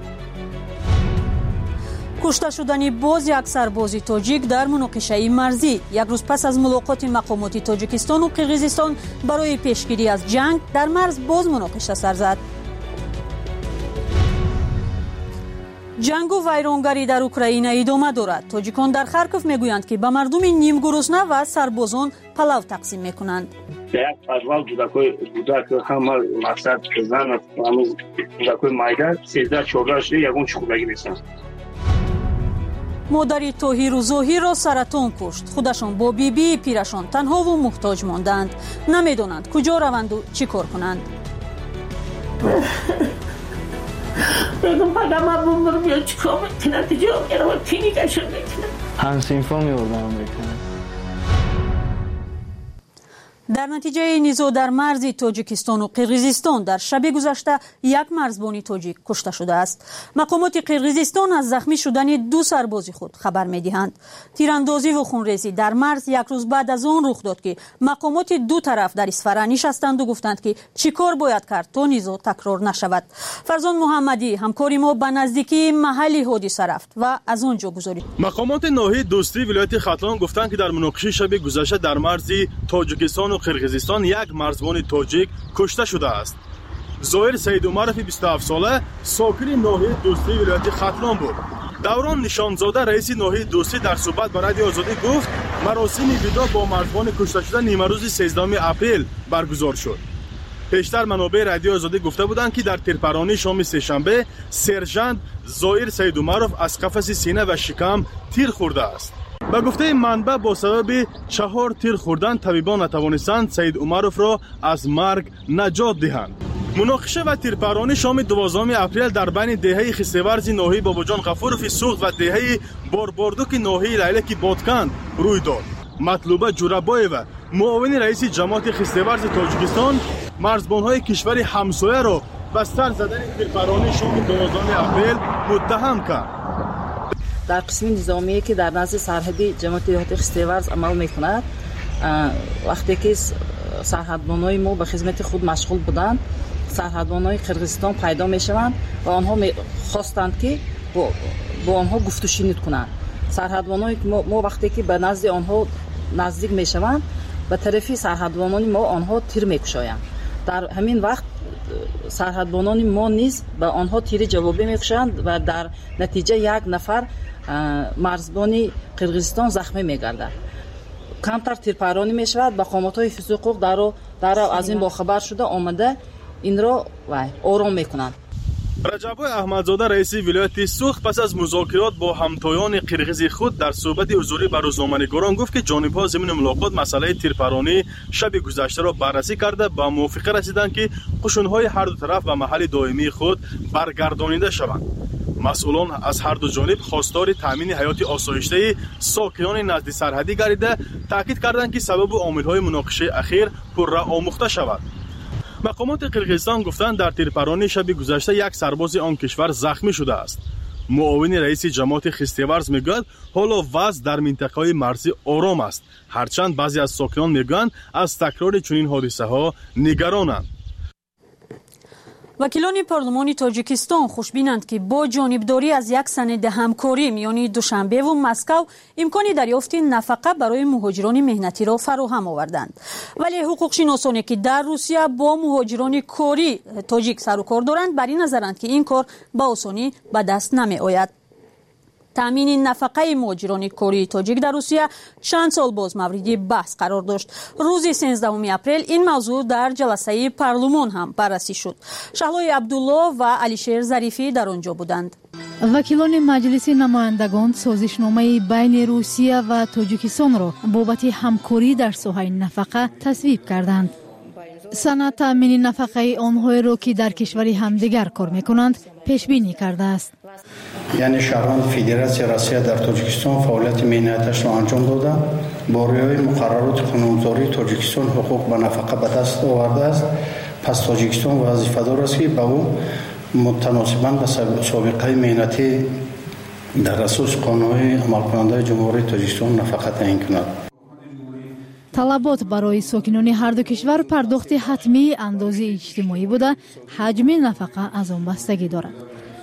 کشته شدن باز یک سرباز تاجیک در مناقشه مرزی. یک روز پس از ملاقات مقامات تاجیکستان و قرقیزستان برای پیشگیری از جنگ در مرز باز مناقشه سر زد. ҷангу вайронгарӣ дар Украина идома дорад. Тоҷикон дар Харков мегӯянд, ки ба мардуми нимгурусна ва сарбозон палав тақсим мекунанд. Як подвал будакои будак ҳама мақсад зан ҳамин будакои майда 13-14 шуда ягон чуқурдагӣ месанд. модари Тоҳиру Зоҳирро саратон кушт. худашон бо бибии пирашон танҳову муҳтоҷ монданд. намедонанд куҷо раванду чӣ кор кунанд. بگم پدرم بومر بیاد چیکار میکنه دیگه میرم کلینیکشون میکنه هم سیمفون میوردم میکنه. дар натиҷаи низоъ дар марзи тоҷикистону қирғизистон дар шаби гузашта як марзбони тоҷик кушта шудааст. мақомоти қирғизистон аз захмӣ шудани 2 сарбози худ хабар медиҳанд. тирандозиву хунрезӣ дар марз як рӯз баъд аз он рух дод, ки мақомоти ду тараф дар исфара нишастанду гуфтанд, ки чӣ кор бояд кард то низоъ такрор нашавад. фарзон муҳаммадӣ ҳамкори мо ба наздикии маҳалли ҳодиса рафт ва аз он ҷо гузорид. мақомоти ноҳияи дӯстӣ вилояти хатлон гуфтанд, ки дар муноқишаи шаби гузашта дар марзи тоҷикистон қирғизистон як марзбони тоҷик кушта шудааст. зоир саидумарови 27 сола сокини ноҳияи дӯстии вилояти хатлон буд. даврон нишонзода раиси ноҳияи дӯстӣ дар суҳбат ба радиои озодӣ гуфт, маросими видо бо марзбони кушта шуда нимарӯзи 13 апрел баргузор шуд. пештар манобаи радиои озодӣ гуфта буданд, ки дар тирпаронии шоми сешанбе сержант зоир саидумаров аз қафаси сина ва шикам тир хӯрдааст. ба гуфтаи манбаъ бо сабаби 4 тир хӯрдан табибон натавонистанд Саид Умаровро аз марг наҷот диҳанд. муноқиша ва тирпаронӣ шоми 12 апрел дар байни деҳаи хистеварзи ноҳияи Бобоҷон Ғафурови Суғд ва деҳаи Борбордуки ноҳияи Лайлаки Ботканд рӯй дод. Матлуба Ҷурабоева, муовини раиси ҷамоати хистеварзи Тоҷикистон, марзбонҳои кишвари ҳамсояро ба сар задани тирпаронии шоми 12 апрел муттаҳам кард. дар қисми низомие ки дар назди сарҳади ҷамоати деҳоти хистеварз амал мекунад, вақте ки сарҳадбонои мо ба хизмати худ машғул буданд, сарҳадбонои қирғизистон пайдо мешаванд ва онҳо хостанд ки бо онҳо гуфтушинид кунанд. сарҳадбонои мо вақте ки ба назди онҳо наздик мешаванд, ба тарафи сарҳадбонони мо онҳо тир мекушоянд. дар ҳамин вақт сарҳадбонони мо низ ба онҳо тири ҷавобӣ мекушоянд ва дар натиҷа як нафар марзбони қирғизистон захмӣ мегардад. камтар тирпайронӣ мешавад. мақомотҳои ҳифзи ҳуқуқ дарав аз ин бохабар шуда омада инро ором мекунанд. раҷабой аҳмадзода раиси вилояти Суғд пас аз музокирот бо ҳамтоёни қирғизи худ дар суҳбати ҳузурӣ ба рӯзноманигорон гуфт, ки ҷонибҳо зимини мулоқот масъалаи тирпаронӣ шаби гузаштаро баррасӣ карда ба мувофиқа расиданд, ки қушунҳои ҳарду тараф ба маҳалли доимии худ баргардонида шаванд. масъулон аз ҳарду ҷониб хостори таъмини ҳаёти осоиштаи сокинони назди сарҳадӣ гардида таъкид карданд, ки сабабу омилҳои муноқишаи ахир пурра омӯхта шавад. мақомоти қирғизистон гуфтанд, дар тирпаронии шаби гузашта як сарбози он кишвар захмӣ шудааст. муовини раиси ҷамоати хистеварз мегӯяд, ҳоло вазъ дар минтақаҳои марзӣ ором аст, ҳарчанд баъзе аз сокинон мегӯянд аз такрори чунин ҳодисаҳо нигаронанд. вакилони парлумони тоҷикистон хушбинанд, ки бо ҷонибдорӣ аз як санади ҳамкорӣ миёни Душанбеву Москав имкони дарёфти нафақа барои муҳоҷирони меҳнатиро фароҳам оварданд. вале ҳуқуқшиносоне, ки дар Русия бо муҳоҷирони кори тоҷик сару кор доранд, бар ин назаранд, ки ин кор ба осонӣ ба даст намеояд. таъмини нафақаи муҳоҷирони кории тоҷик дар Русия чанд сол боз мавриди баҳс қарор дошт. рӯзи 13 апрел ин мавзӯъ дар ҷаласаи парлумон ҳам баррасӣ шуд. шаҳлои Абдулло ва Алишер Зарифӣ дар он ҷо буданд. вакилони маҷлиси намояндагон созишномаи байни Русия ва Тоҷикистонро бобати ҳамкорӣ дар соҳаи нафақа тасвиб карданд. санад таъмини нафақаи онҳоеро, ки дар кишвари ҳамдигар кор мекунанд, пешбинӣ кардааст. яъне шаҳрони Федератсияи Россия дар Тоҷикистон фаъолияти меҳнаташро анҷом дода, бо риояи муқаррароти қонунгузории Тоҷикистон ҳуқуқ ба нафақа ба даст овардааст. пас Тоҷикистон вазифадор аст, ки ба ӯ мутаносибан ба собиқаи меҳнатӣ дар асоси қонунҳои амалкунандаи ҷумҳурии Тоҷикистон нафақа таъин кунад. талабот барои сокинони ҳарду кишвар пардохти ҳатмии андози иҷтимоӣ буда, ҳаҷми нафақа аз он бастагӣ дорад.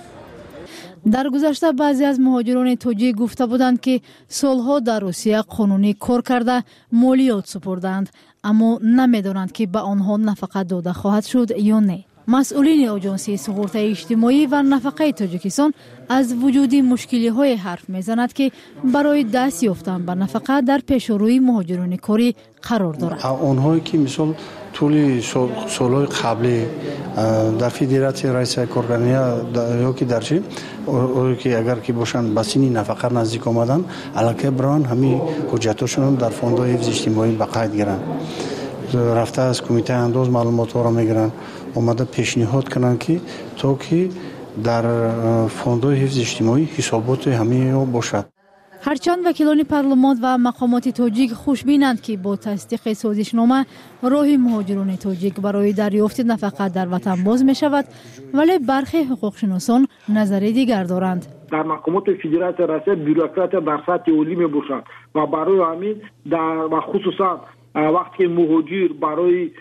дар гузашта баъзе аз муҳоҷирони тоҷик гуфта буданд, ки солҳо дар Русия қонунӣ кор карда молиёт супурданд, аммо намедонанд, ки ба онҳо нафақа дода хоҳад шуд ё не. مسئولین آژانسی سقوط اجتماعی و نفقه تاجیکستان از وجود مشکلی‌های حرف می‌زند که برای دست یافتن به نفقه در پیشروی مهاجران کاری قرار دارد. اونهایی که مثلا طول سالهای قبلی در فدراسیون رئیس کارگرانی یا که در چی که اگر که باشن به سن نفقه نزدیک آمدن الکی بران همین حجتاشون در فوندهای حفظ اجتماعی به قید گیرن، رفته از کمیته انداز معلومات را میگیرن، اومده پیشنهاد کنن که تا که در فوندهای حفظ اجتماعی حسابات همین باشد. هرچند وکیلان پارلمان و مقامات تاجیک خوشبینند که با تصدیق سازشنامه راه مهاجران تاجیک برای دریافت نفقه در وطن باز می شود، ولی برخی حقوقشناسان نظر دیگر دارند. در مقامات فدراسیون رئیس بوروکرات در سطح عالی می باشند و برای همین و خصوصا وقتی مهاجر برای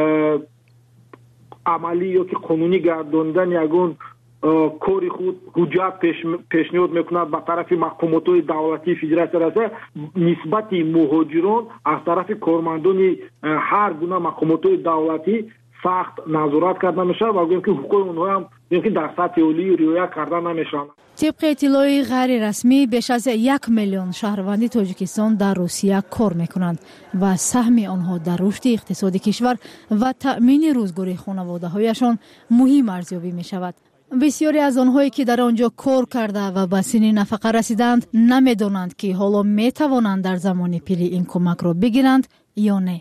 عملی یا که قانونی گرداندن یگان کاری خود حجت پیشنهاد میکند به طرف مقامات دولتی فدراسیون رئیس نسبت مهاجران از طرف کارمندان هر گونه مقامات دولتی سخت نظارت کرده میشه و گویم که حقوق اونها هم در سطح عالی رعایت کرده نمیشه. طبق اطلاع غیر رسمی بیش از 1 میلیون شهروند تاجیکستان در روسیه کار میکنند و سهم آنها در رشد اقتصادی کشور و تأمین روزگاری خانواده‌هایشان مهم ارزیابی می شود. بسیاری از آنهایی که در آنجا کار کرده و به سن نفقه رسیدند نمیدانند که حالا می توانند در زمان پیری این کمک را بگیرند یا نه.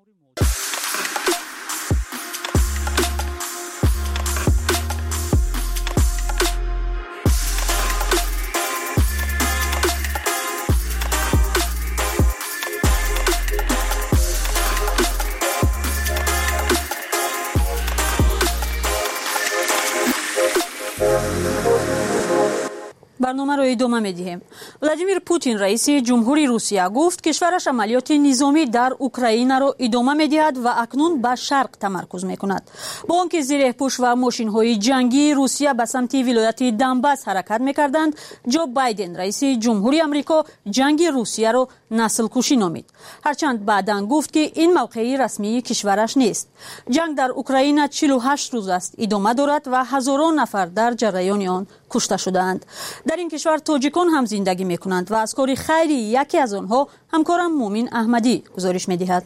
برنامه را ادامه می‌دهیم. ولادیمیر پوتین رئیس جمهوری روسیه گفت کشورش عملیات نظامی در اوکراین را ادامه می‌دهد و اکنون به شرق تمرکز می‌کند. با آنکه زره پوش و ماشین‌های جنگی روسیه به سمت ولایت دنباس حرکت می‌کردند، جو بایدن رئیس جمهوری آمریکا جنگ روسیه را نسل کشی نامید. هرچند بعداً گفت که این موقعی رسمی کشورش نیست. جنگ در اوکراین 48 روز است ادامه دارد و هزاران نفر در جریان آن کشته شدند. در این کشور تاجیکان هم زندگی میکنند و از کار خیری یکی از آنها همکارم مومن احمدی گزارش میدهد.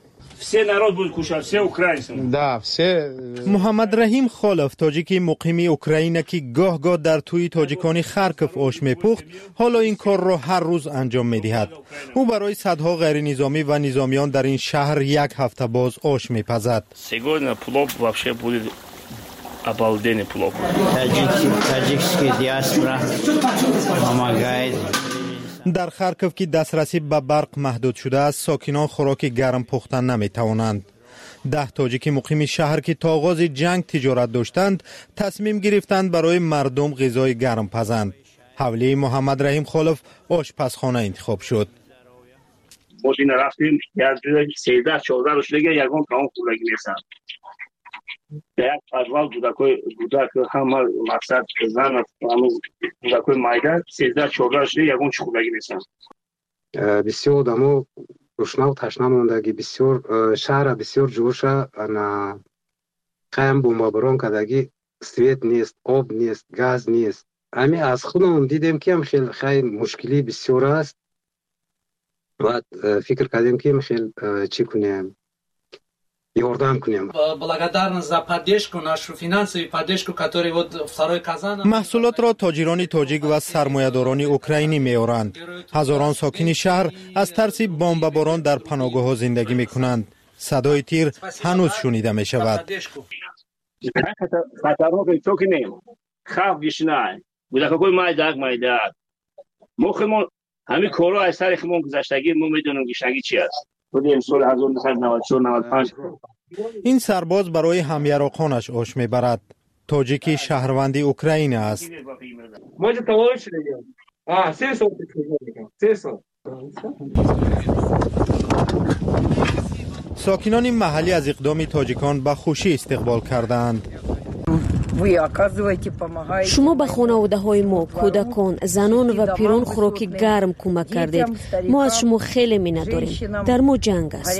محمد رحیم خالف تاجیکی مقیم اوکراین که گاه گاه در توی تاجیکانی خرکف آش میپخت حالا این کار را هر روز انجام میدهد. او برای صدها غیر نظامی و نظامیان در این شهر یک هفته باز آش میپزد. Обалденный плов. Таджикский диаспора помогает. در خرکف که دسترسی به برق محدود شده است، ساکنان خوراک گرم پختن نمیتوانند. 10 تاجیک مقیم شهر که تا آغاز جنگ تجارت داشتند، تصمیم گرفتند برای مردم غذای گرم پزند. حوالی محمد رحیم خالف آشپزخانه انتخاب شد. ما این رفتیم از 13-14 روز دیگه یگان کام خورگی میسن. در فضل بودک همه مقصد زن همون بودکای مایده 13-14 روز دیگه یگان خورگی میسن. بسیار آدمو گشنه و تشنه موندگی، بسیار شهر بسیار جوشه، خیم بمباران کردگی، سویت نیست، آب نیست، گاز نیست. همین از خودمون دیدیم که هم خیلی مشکلی بسیار است و فکر کردیم که خیلی چی کنیم، یاردم کنیم. Благодарность за поддержку, нашу финансовую поддержку, которую вот второй Казан. محصولات را تاجران تاجیک و سرمایه‌داران اوکراینی می‌آورند. هزاران ساکن شهر از ترس بمباران در پناهگاه‌ها زندگی می‌کنند. صدای تیر هنوز شنیده می‌شود. خطرناک چوکی نیم. خواب گشنای. بودکای مایده. مخمون همین کارا از سر خمون گذشتگی ما می‌دونیم گشنگی چی است. سال 1994-95 این سرباز برای همیراقانش آش میبرد. تاجیکی شهروندی اوکراین است. ساکنان محلی از اقدام تاجیکان به خوشی استقبال کردند. شما به خانواده‌های ما، کودکان، زنان و پیران خوراک گرم کمک کردید. ما از شما خیلی می‌نداریم. در ما جنگ است.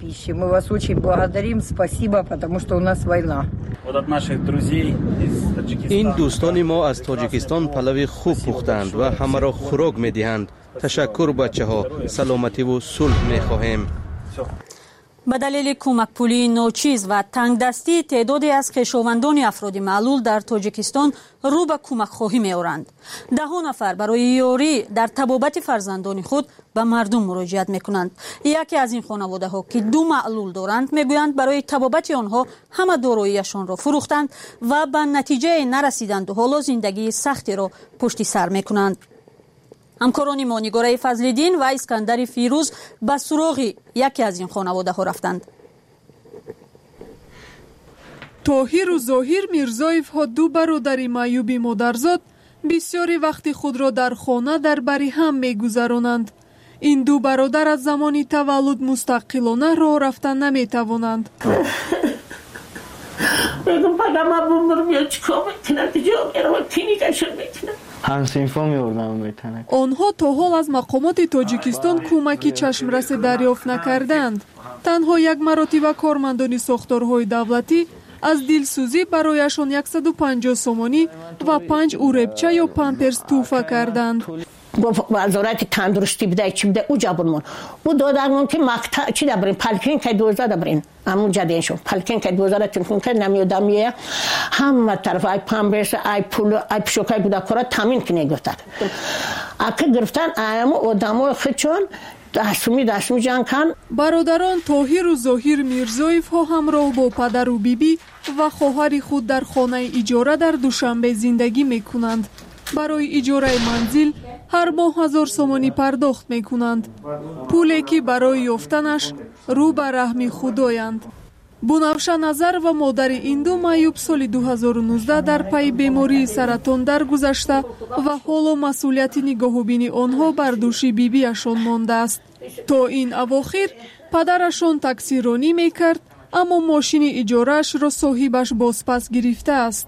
این دوستان ما از تاجیکستان پلو خوب پختند و همه را خوراک می‌دهند. تشکر بچه‌ها. سلامتی و صلح می‌خواهیم. به دلیل کمک پولی ناچیز و تنگدستی تعدادی از خویشاوندان افراد معلول در تاجیکستان رو به کمک خواهی می‌آورند. ده‌ها نفر برای یاری در طبابت فرزندان خود به مردم مراجعت می‌کنند. یکی از این خانواده‌ها که 2 معلول دارند می‌گویند برای طبابت آنها همه دارایی‌شان را فروختند و به نتیجه نرسیدند و حالا زندگی سختی را پشت سر می‌کنند. همکاران ما نگاره فضل‌الدین و اسکندر فیروز به سراغ یکی از این خانواده ها رفتند. طاهر و ظاهر میرزایف ها 2 برادر معیوب مادرزاد بسیاری وقت خود را در خانه در بری هم می‌گذرانند. این 2 برادر از زمان تولد مستقلانه راه رفتن نمی‌توانند. بگم پدرم بومر میاد چیکار میکنه دیگه میرم کلینیکشون میکنه. همسینفا میوردم میتونه. آنها تا حال از مقامات تاجیکستان کمکی چشمرس دریافت نکردند. تنها یک مرتبه کارمندان ساختارهای دولتی از دلسوزی برایشان 150 سومانی و 5 اوربچه یا پامپرس تحفه کردند. وزارت تندرستی بده چی بده اوجا برمون او دادن که مقطع چی دبرین پلکین که 2000 دبرین همون جدین شو پلکین که 2000 تلفن کرد نمیادم یه همه طرف ای پامبرس ای پول ای پشوکای بوده کارا تامین کنه گفتن اگه گرفتن ایامو آدمو خچون دستمی جان کن. برادران طاهر و ظاهر میرزایف ها همراه با پدر و بیبی و خواهر خود در خانه اجاره در دوشنبه زندگی میکنند. برای اجاره منزل هر ماه 1000 سومانی پرداخت میکنند. پولی که برای یافتنش رو به رحم خدایند. بنفشه نظر و مادر این 2 معیوب سال 2019 در پی بیماری سرطان درگذشته و حالا مسئولیت نگاهبینی آنها بر دوش بیبیشان مانده است. تا این اواخر پدرشان تاکسی رانی میکرد اما ماشین اجارهش را صاحبش بازپس گرفته است.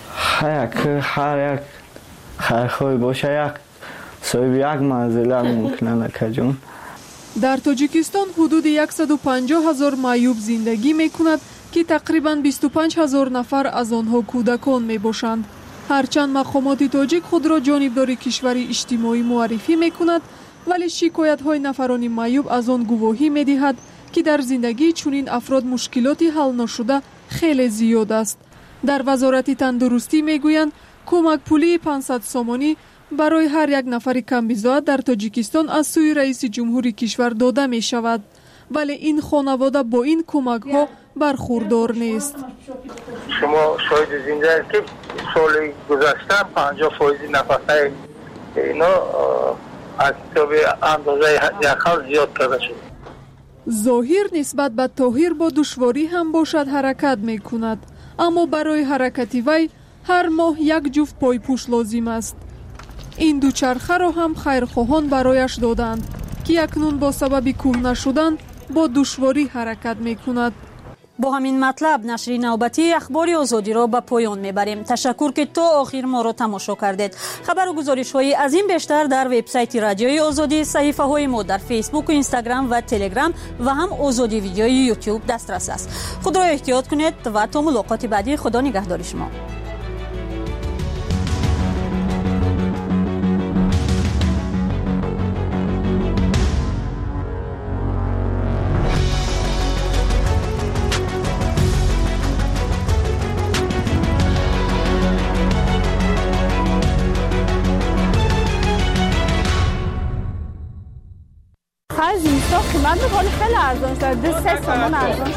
هر یک خیلی باشه یک صاحب یک منزل ممکنه نکجون. در تاجیکستان حدود 150,000 معیوب زندگی میکند که تقریباً 25,000 نفر از آنها کودکان میباشند. هرچند مقامات تاجیک خود را جانبدار کشوری اجتماعی معرفی میکند ولی شکایت های نفران معیوب از آن گواهی میدهد که در زندگی چنین افراد مشکلات حل نشده خیلی زیاد است. در وزارت تندرستی میگویند کمک پولی 500 سومانی برای هر یک نفر کمبیزاد در تاجیکستان از سوی رئیس جمهور کشور داده می شود ولی این خانواده با این کمک ها برخوردار نیست. شما شاید زنده است که سال گذشته 50% نفقه اینا از اندازه یکال زیاد کرده شد. ظاهر نسبت به طاهر با دشواری هم باشد حرکت می کند اما برای حرکتی وی هر ماه 1 جفت پایپوش لازم است. این 2 چرخه را هم خیرخواهان برایش دادند که اکنون با سبب کهنه شدن با دشواری حرکت می کند. با همین مطلب نشر نوبتی اخبار آزادی را به پایان میبریم. تشکر که تا آخر ما را تماشا کردید. خبر و گزارش های از این بیشتر در وبسایت رادیوی آزادی، صحیفه های ما در فیسبوک و اینستاگرام و تلگرام و هم آزادی ویدیوی یوتیوب دسترس است. خود را احتیاط کنید و تا ملاقات بعدی. خدا نگهدار شما. قیمت خیلی ارزان شده 3 سومن ارزان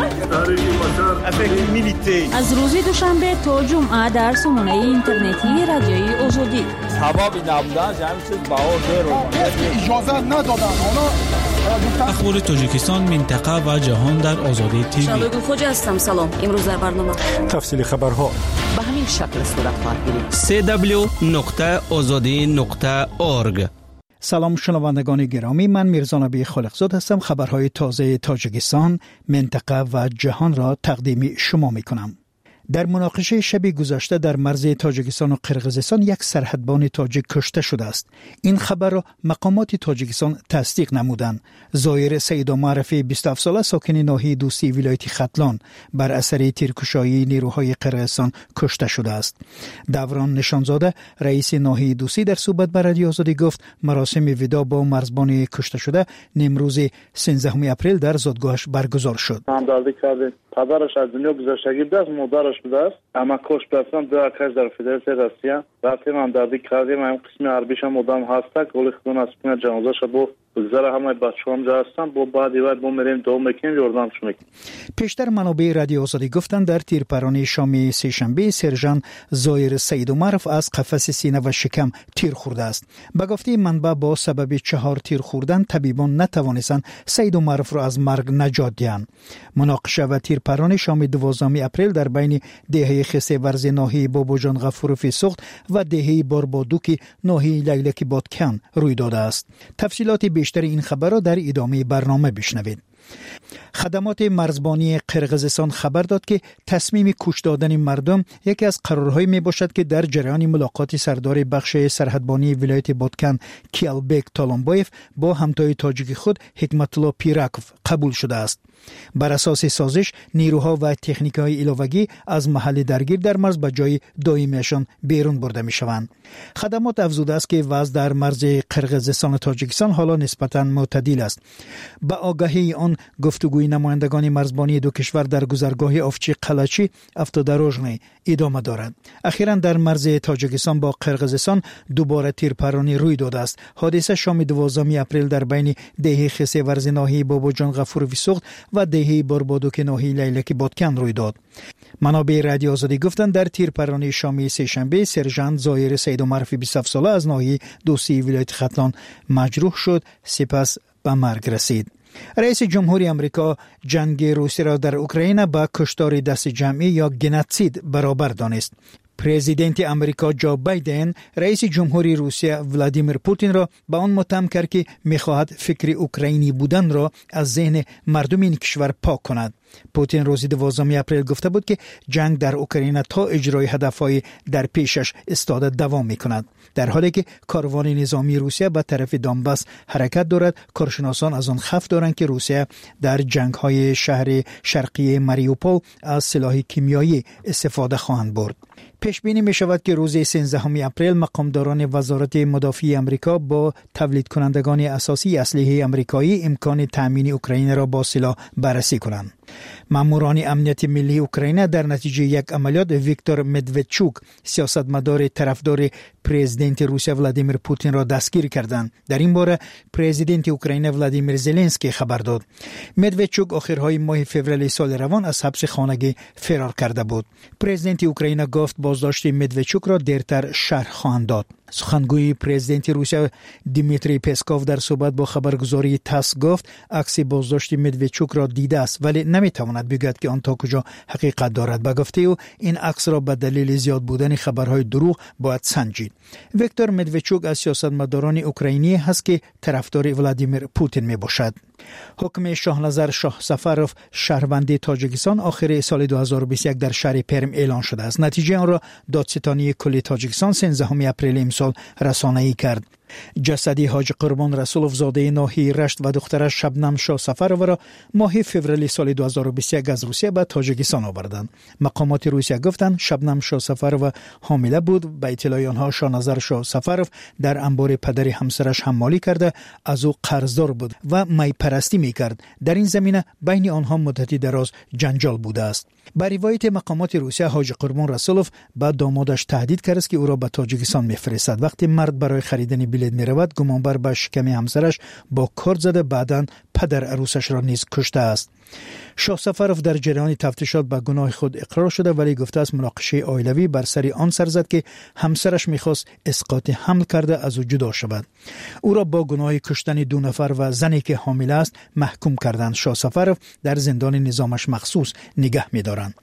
شده. از روز دوشنبه تا جمعه در سامانه اینترنتی رادیوی آزادی سبب نبودن همین چیز بهار رو اجازه ندادن. اخبار تاجیکستان، منطقه و جهان در آزادی تیوی. شباب خوش هستم. سلام. امروز در برنامه تفصیل خبرها به همین شکل صورت خواهد گرفت. www.azadi.org. سلام شنوندگان گرامی، من میرزا نبی خالقزاد هستم. خبرهای تازه تاجیکستان، منطقه و جهان را تقدیم شما می کنم. در مناقشه شب گذشته در مرز تاجیکستان و قرقیزستان یک سرحدبان تاجیک کشته شده است. این خبر را مقامات تاجیکستان تصدیق نمودند. زایر سید معرفی 27 ساله ساکن ناحیه دوستی ولایت ختلان بر اثر تیرکشایی نیروهای قرقیزستان کشته شده است. دوران نشانزاده رئیس ناحیه دوستی در صحبت با رادیو آزادی گفت مراسم وداع با مرزبان کشته شده امروز 13 اپریل در زادگاهش برگزار شد. پدرش از دنیا گذشتگی بود، مادرش بود است. اما کش پسند دو اکش در فدراسیون روسیه. وقتی من دردی کردیم این قسمی عربیش هم مدام هسته گلی خودون از پین جنازه شد با بگذره همه بچه هم جا هستن با بعدی وقت با میریم دوم میکنیم یاردمش میکنیم. پیشتر منابع رادیو آزادی گفتند در تیرپرانی شام سه‌شنبه سرژان زایر سید عمرف از قفس سینه و شکم تیر خورده است. به گفته منبع با سبب 4 تیر خوردن طبیبان نتوانستند سید عمرف را از مرگ نجات دهند. مناقشه و تیرپرانی شام 12 اپریل در بین دهه خسته ورز ناحیه باباجان غفوروفی سوخت و دهه باربادوکی ناحیه لیلک بادکن روی داده است. تفصیلات بیشتر این خبر را در ادامه برنامه بشنوید. خدمات مرزبانی قرقیزستان خبر داد که تصمیم کش دادن مردم یکی از قرارهایی می باشد که در جریان ملاقات سردار بخش سرحدبانی ولایت بادکن کیالبک تالانبایف با همتای تاجیک خود حکمت الله پیراکوف قبول شده است. بر اساس سازش نیروها و تکنیک‌های علاوه‌ای از محل درگیر در مرز به جای دائمیشان بیرون برده می‌شوند. خدمات افزوده است که وضع در مرز قرقیزستان و تاجیکستان حالا نسبتاً معتدل است. با آگاهی آن گفتگوی نمایندگان مرزبانی دو کشور در گذرگاه آفچی قلچی افتادروژنی ادامه دارد. اخیراً در مرز تاجیکستان با قرقیزستان دوباره تیرپرانی روی داده است. حادثه شام 12 اپریل در بین دهه خسه ورز ناحیه باباجان غفوروی سوخت و دهه باربادوک ناحیه لیلک بادکن روی داد. منابع رادیو آزادی گفتند در تیرپرانی شام سه‌شنبه سرژانت زایر سید عمرفی 27 ساله از ناحیه دوستی ولایت ختلان مجروح شد، سپس به مرگ رسید. رئیس جمهوری آمریکا جنگ روسیه را در اوکراین با کشتار دست جمعی یا گنوسید برابر دانست. پرزیدنت آمریکا جو بایدن رئیس جمهوری روسیه ولادیمیر پوتین را به آن متهم کرد که می‌خواهد فکر اوکراینی بودن را از ذهن مردم این کشور پاک کند. پوتین روز 12 اپریل گفته بود که جنگ در اوکراین تا اجرای هدفهای در پیشش استاده دوام می‌کند. در حالی که کاروان نظامی روسیه به طرف دانباس حرکت دارد، کارشناسان از آن خف دارند که روسیه در جنگ‌های شهر شرقی ماریوپول از سلاح کیمیایی استفاده خواهند برد. پیش بینی می شود که روز 13 اپریل مقامداران وزارت مدافعی آمریکا با تولید کنندگان اساسی اسلحه آمریکایی امکان تامین اوکراین را با سلاح بررسی کنند. ماموران امنیت ملی اوکراین در نتیجه یک عملیات ویکتور مدودچوک سیاستمدار طرفدار پرزیدنت روسیه ولادیمیر پوتین را دستگیر کردند. در این باره پرزیدنت اوکراین ولادیمیر زلنسکی خبر داد. مدودچوک آخرهای ماه فوریه سال روان از حبس خانگی فرار کرده بود. پرزیدنت اوکراین گفت بازداشت مدودچوک را دیرتر شرح خواهند داد. سخنگوی پرزیدنت روسیه دیمیتری پسکوف در صحبت با خبرگزاری تاس گفت عکس بازداشت مدودچوک را دیده است ولی نمیتواند بگوید که آن تا کجا حقیقت دارد. به گفته او این عکس را به دلیل زیاد بودن خبرهای دروغ باید سنجید. ویکتور مدودچوک از سیاستمداران اوکراینی است که طرفدار ولادیمیر پوتین میباشد. حکم شاهنظر شاه سفروف شهروند تاجیکستان آخر سال 2021 در شهر پرم اعلان شده است. نتیجه آن را دادستانی کل تاجیکستان 13 اپریل امسال رسانه‌ای کرد. جسد حاج قربان رسولوف زاده ناحیه رشت و دخترش شبنم شاه سفرova را ماه فوریه سال 2021 از روسیه به تاجیکستان آوردند. مقامات روسیه گفتند شبنم شاه سفرova حامله بود. به اطلاع آنها شاهنظر شاه سفروف در انبار پدر همسرش حمالی کرده از او قرضدار بود و می پرستی میکرد. در این زمینه بین آنها مدتی دراز جنجال بوده است. با روایت مقامات روسیه حاج قربان رسولوف با دامادش تهدید کرد که او را به تاجیکستان میفرستد. وقتی مرد برای خریدن بلیط میرود گمانبر به شکم همسرش با کارد زده بعداً پدر عروسش را نیز کشته است. شاه سفروف در جریان تفتیشات به گناه خود اقرار شده ولی گفته است مناقشه عائلوی بر سر آن سر زد که همسرش میخواست اسقاط حمل کرده از او جدا شود. او را با گناه کشتن 2 نفر و زنی که حامله است محکوم کردند. شاه سفروف در زندان نظامش مخصوص نگه می‌دارند.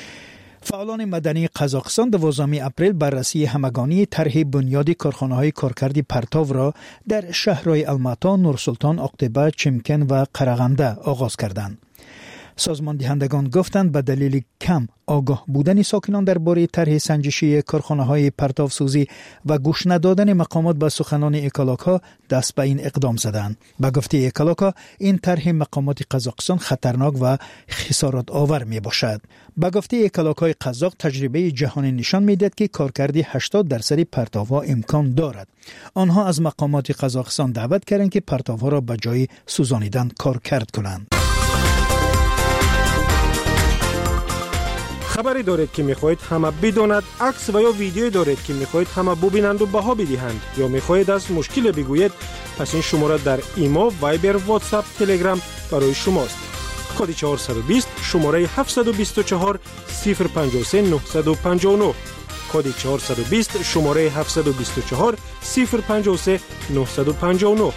فعالان مدنی قزاقستان 12 اپریل بررسی همگانی طرح بنیاد کارخانه‌های کارکردی پرتاو را در شهرهای الماتا، نورسلطان، اقتبه، چمکن و قرغنده آغاز کردند. سازمان دهندگان گفتند به دلیل کم آگاه بودن ساکنان درباره طرح سنجشی کارخانه‌های پرتاب‌سوزی و گوش ندادن مقامات به سخنان اکالاکا دست به این اقدام زدند. به گفته اکالاکا این طرح مقامات قزاقستان خطرناک و خسارت آور می باشد. به گفته اکالاکای قزاق تجربه جهانی نشان می‌دهد که کارکردی 80% پرتاب‌ها امکان دارد. آنها از مقامات قزاقستان دعوت کردند که پرتاب‌ها را به جای سوزانیدن کارکرد کنند. خبری دارید که میخواهید همه بداند، عکس و یا ویدیویی دارید که میخواهید همه ببینند و بها بدهند یا میخواهید از مشکل بگویید، پس این شماره در ایما، وایبر، واتساپ، تلگرام برای شماست. کد 420 شماره 724 053 959 کد 420 شماره 724 053 959.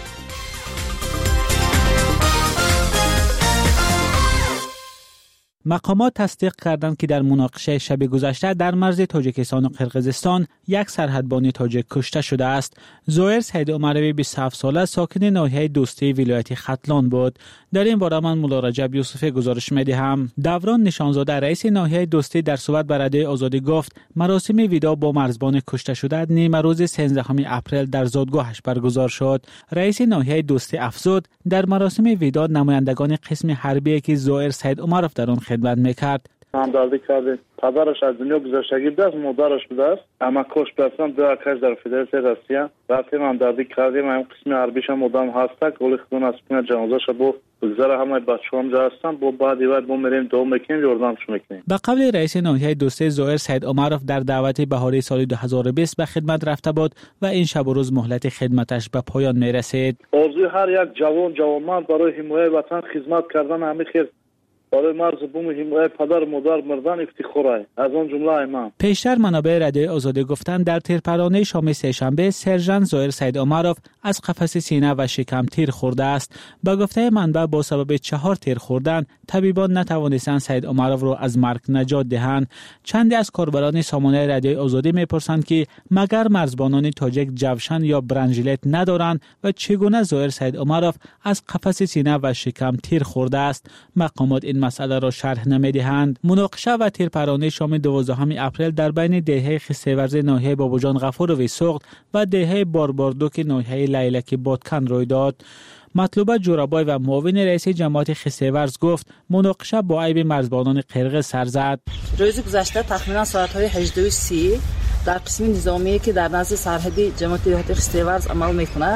مقامات تصدیق کردند که در مناقشه شب گذشته در مرز تاجیکستان و قرقیزستان یک سرحدبانی تاجیک کشته شده است. زویر سید عمروی 27 ساله ساکن ناحیه دوستی ولایت ختلان بود. در این باره من مولا رجب یوسفی گزارش می‌دهم. دوران نشانزاده رئیس ناحیه دوستی در صحبت با رادیو آزادی گفت مراسم ویدا با مرزبان کشته شده نیمه روز 13 اپریل در زادگاهش برگزار شد. رئیس ناحیه دوستی افزود در مراسم ویدا نمایندگان قسم حربی که زویر سید عمروی در آن خدمت میکرد. همدردی کرده. پدرش از دنیا گذشتگی بوده است، مادرش بوده است. اما کشته هستن دو اکش در فدراسیون روسیه. وقتی همدردی کردیم هم قسم حربیش هم آدم هست که ولی خودون از پین جنازه‌ش با بگذره همه بچه‌ها هم جا هستن با بعدی وقت با میریم دوم میکنیم یاردمش میکنیم. به قول رئیس ناحیه دوستی زویر سید عمروی در دعوت بهاری سال 2020 به خدمت رفته بود و این شب و روز مهلت خدمتش به پایان میرسید. آرزوی هر یک جوانمرد برای حمایت وطن خدمت کردن همه خیر برای مرز بوم حمایت پدر مادر مردن افتخاره از اون جمله ایمان. پیشتر منابع رادیو آزادی گفتند در تیرپرانه شام سه‌شنبه سرژانت زویر سید عمروی از قفس سینه و شکم تیر خورده است. با گفته منبع با سبب 4 تیر خوردن طبیبان نتوانستند سید عمروی را از مرگ نجات دهند. چندی از کاربران سامانه رادیو آزادی میپرسند که مگر مرزبانان تاجیک جوشن یا برنجلت ندارند و چگونه زویر سید عمروی از قفس سینه و شکم تیر خورده است. مقامات این مسئله را شرح نمیدهند. مناقشه و تیرپرانه شام 12 اپریل در بین دهه خسیورز ناحیه بابوجان غفوروی سوخت و دهه بارباردوک ناحیه لیلک بادکن روی داد. مطلوبه جورابای و معاون رئیس جماعت خسیورز گفت مناقشه با عیب مرزبانان قرقیز سر زد. روز گذشته تقریبا ساعت‌های 18:30 در قسم نظامی که در نزد سرحدی جماعت خسیورز عمل می‌کند،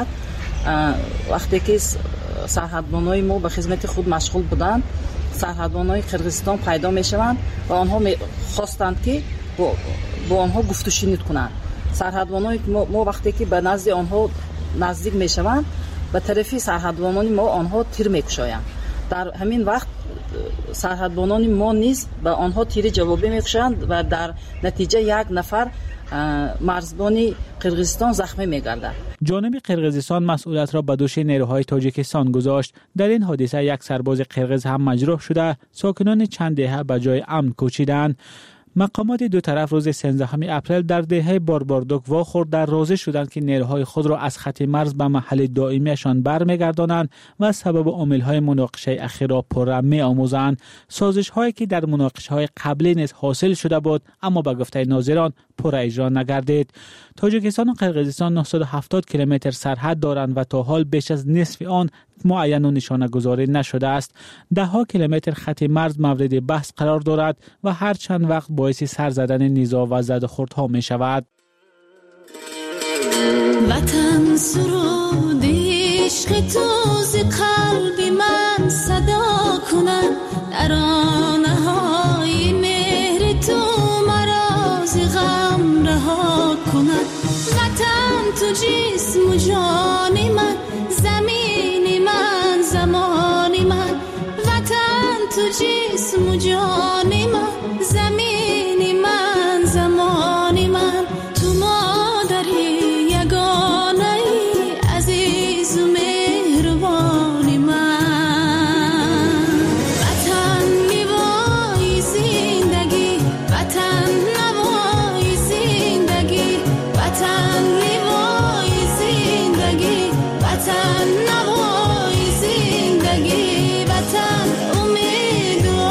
وقتی که سرحدبانای ما به خدمت خود مشغول بودند، سرحدبانای قرقیزستان پیدا میشوند و آنها خواستند که با آنها گفت و شنود کنند. سرحدبانای ما وقتی که به نزد آنها نزدیک میشوند به طرفی سرحدبانان ما آنها تیر میکشایند. در همین وقت سرحدبانان ما نیز به آنها تیر جوابی میکشند و در نتیجه یک نفر مرزبانی قرقیزستان زخمی می‌گردد. جانب قرقیزستان مسئولیت را به دوش نیروهای تاجیکستان گذاشت. در این حادثه یک سرباز قرقیز هم مجروح شده، ساکنان چند دهه به جای امن کوچیدند. مقامات دو طرف روز 13 اپریل در دهه بارباردوک واخورد در راضی شدند که نیروهای خود را از خط مرز به محل دائمیشان برمیگردانند و سبب عامل‌های مناقشه اخیر را پررم می‌آموزند. سازش‌هایی که در مناقشه‌های قبلی نیز حاصل شده بود اما به گفته ناظران پر اجرا نگردید. تاجیکستان و قرقیزستان 970 کیلومتر سرحد دارند و تا حال بیش از نصف آن معین و نشانه گذاری نشده است. 10 کیلومتر خط مرز مورد بحث قرار دارد و هر چند وقت باعث سر زدن نزاع و زد و خوردها می شود. وطن سرود عشق تو ز قلب من صدا کند، ترانه های مهر تو مرا ز غم رها کند. وطن تو جسم و جان من، زمین من زمان من. وطن تو جسم و جان من، زمین من زمان من. تو مادری یگانه ای عزیز و مهربان من. وطن نوای زندگی، وطن نوای زندگی. وطن نوای زندگی، وطن نوای زندگی. وطن امید و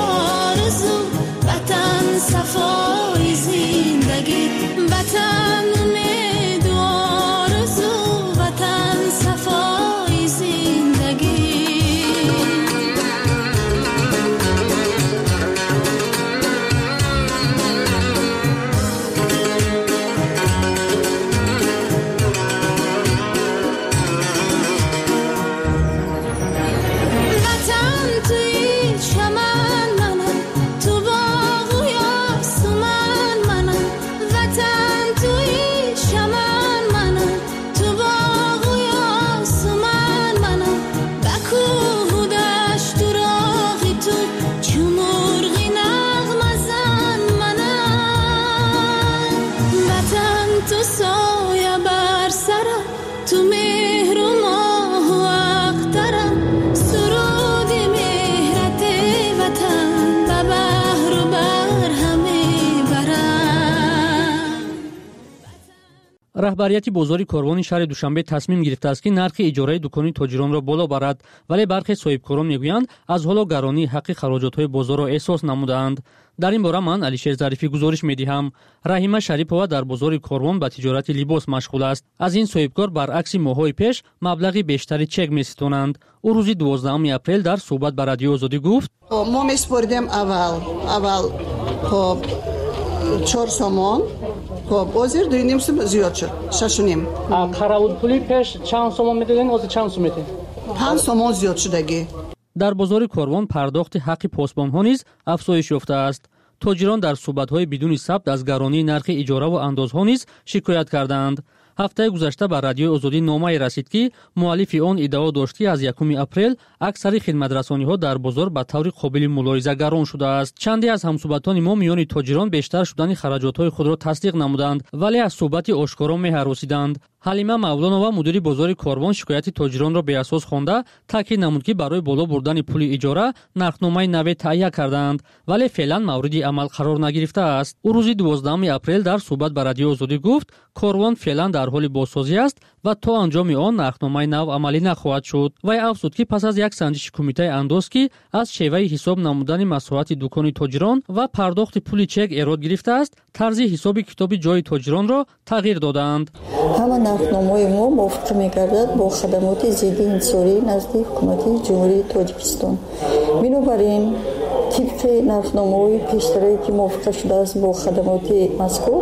раҳбарияти бозори корвони шаҳри душанбе тасмим гирифтааст ки нархи иҷораи дукони тоҷиронро боло барад, вале бархе соҳибкорон мегӯянд аз ҳоло гаронии ҳаққи хароҷотҳои бозорро эҳсос намудаанд. дар ин бора ман Алишер Зарифӣ гузориш медиҳам. Раҳима Шарипова дар бозори Корвон ба тиҷорати либос машғул аст. аз ин соҳибкор баръакси моҳҳои пеш маблағи бештари чек меситонанд. ӯ рӯзи 12 апрел дар суҳбат ба Радиои Озодӣ гуфт: мо меспоридем аввал 4 сомон, ҳозир 2.5 сом зиёд шуд, 6.5. Қаравулпули пеш чанд сомон медоден, ҳозир чанд сом медоден? 5 сомон зиёд шудагӣ. дар бозори Корвон пардохти ҳаққи посбонҳо низ афзоиш ёфтааст. тоҷирон дар суҳбатҳои бидуни сабт аз гаронии нархи иҷораву андозҳо низ шикоят карданд. ҳафтаи гузашта ба Радиои Озодӣ номае расид ки муаллифи он иддао дошт ки аз 1 апрел аксари хидматрасониҳо дар бозор ба таври қобили мулоҳиза гарон шудааст. чанде аз ҳамсуҳбатони мо миёни тоҷирон бештар шудани хароҷотҳои худро тасдиқ намуданд, вале аз суҳбати ошкоро меҳаросиданд. ҳалима Мавлонова мудири бозори Корвон шикояти тоҷиронро беасос хонда таъкид намуд ки барои боло бурдани пули иҷора нархномаи наве таҳия карданд, вале феълан мавриди амал қарор нагирифтааст. ӯ рӯзи 12 апрел дар суҳбат ба Радиои Озодӣ гуфт: Корвон феълан дар ҳоли бозсозӣ аст ва то анҷоми он нархномаи нав амалӣ нахоҳад шуд. вай афзуд ки пас аз як санҷиши кумитаи андоз ки аз шеваи ҳисоб намудани масоҳати дукони тоҷирон ва пардохти пули чек эрод гирифтааст, тарзи ҳисоби китоби ҷои тоҷиронро тағйир додаанд. нархномаи мо мувофиқ мегардад бо хадамоти зидди инҳисорӣ назди ҳукумати ҷумҳурии Тоҷикистон. бинобар ин тибқи нархномаҳои пештарое ки мувофиқа шудааст бо хадамоти мазкур,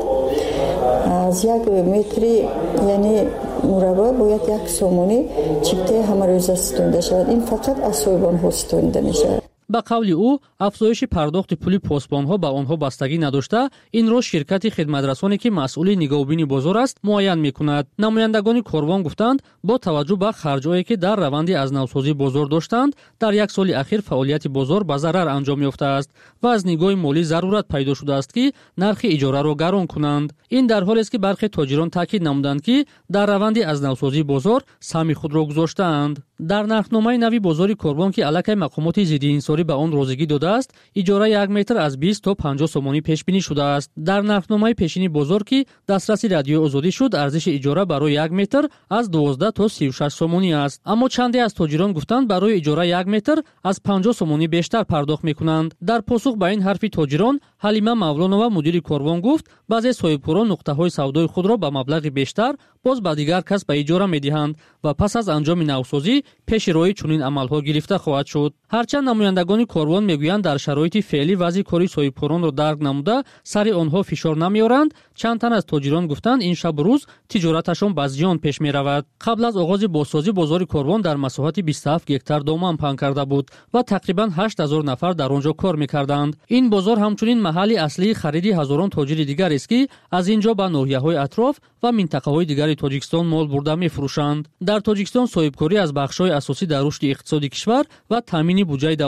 аз 1 метри яъне мураббаъ бояд 1 сомонӣ чиптаи ҳамарӯза ситонида шавад. ин фақат аз соҳибонҳо ситонида мешавад. ба қавли ӯ афзоиши пардохти пули посбонҳо ба онҳо бастагӣ надошта, инро ширкати хидматрасоне ки масъули нигоҳубини бозор аст муайян мекунад. намояндагони Корвон гуфтанд бо таваҷҷӯҳ ба харҷҳое ки дар раванди азнавсозии бозор доштанд, дар 1 соли ахир фаъолияти бозор ба зарар анҷом ёфтааст ва аз нигоҳи молӣ зарурат пайдо шудааст ки нархи иҷораро гарон кунанд. ин дар ҳолест ки бархе тоҷирон таъкид намуданд ки дар раванди азнавсозии бозор саҳми худро гузоштаанд. дар нархномаи нави бозори Корвон ки аллакай мақомоти зиддиинсорӣ ба он розигӣ додааст, иҷора 1 метр аз 20 то 50 сомонӣ пешбинӣ шудааст. дар нархномаи пешини бозор ки дастраси Радиои Озодӣ шуд, арзиши иҷора барои 1 метр аз 12 то 36 сомонӣ аст. аммо чанде аз тоҷирон гуфтанд барои иҷора 1 метр аз 50 сомонӣ бештар пардохт мекунанд. дар посух ба ин ҳарфи тоҷирон, Ҳалима Мавлонова мудири Корвон гуфт, баъзе соҳибкорон нуқтаҳои савдои худро ба маблағи бештар боз ба дигар кас ба иҷора медиҳанд ва пас аз анҷоми навсозӣ пеши роҳи чунин амалҳо гирифта хоҳад шуд. ҳарчанд намояндагони Корвон мегӯянд дар шароити феълӣ вазъи кори соҳибкоронро дарк намуда сари онҳо фишор намеоранд, чанд тан аз тоҷирон гуфтанд ин шабу рӯз тиҷораташон ба зиён пеш меравад. қабл аз оғози бозсозӣ бозори Корвон дар масоҳати 27 гектар доман паҳн карда буд ва тақрибан 8000 нафар дар он ҷо кор мекарданд. ин бозор ҳамчунин маҳалли аслии хариди ҳазорон тоҷири дигарест ки аз ин ҷо ба ноҳияҳои атроф ва минтақаҳои дигари Тоҷикистон мол бурда мефурӯшанд. дар Тоҷикистон соҳибкорӣ аз бахшҳои асосӣ дар рушди иқтисоди кишвар ва таъмини буҷаи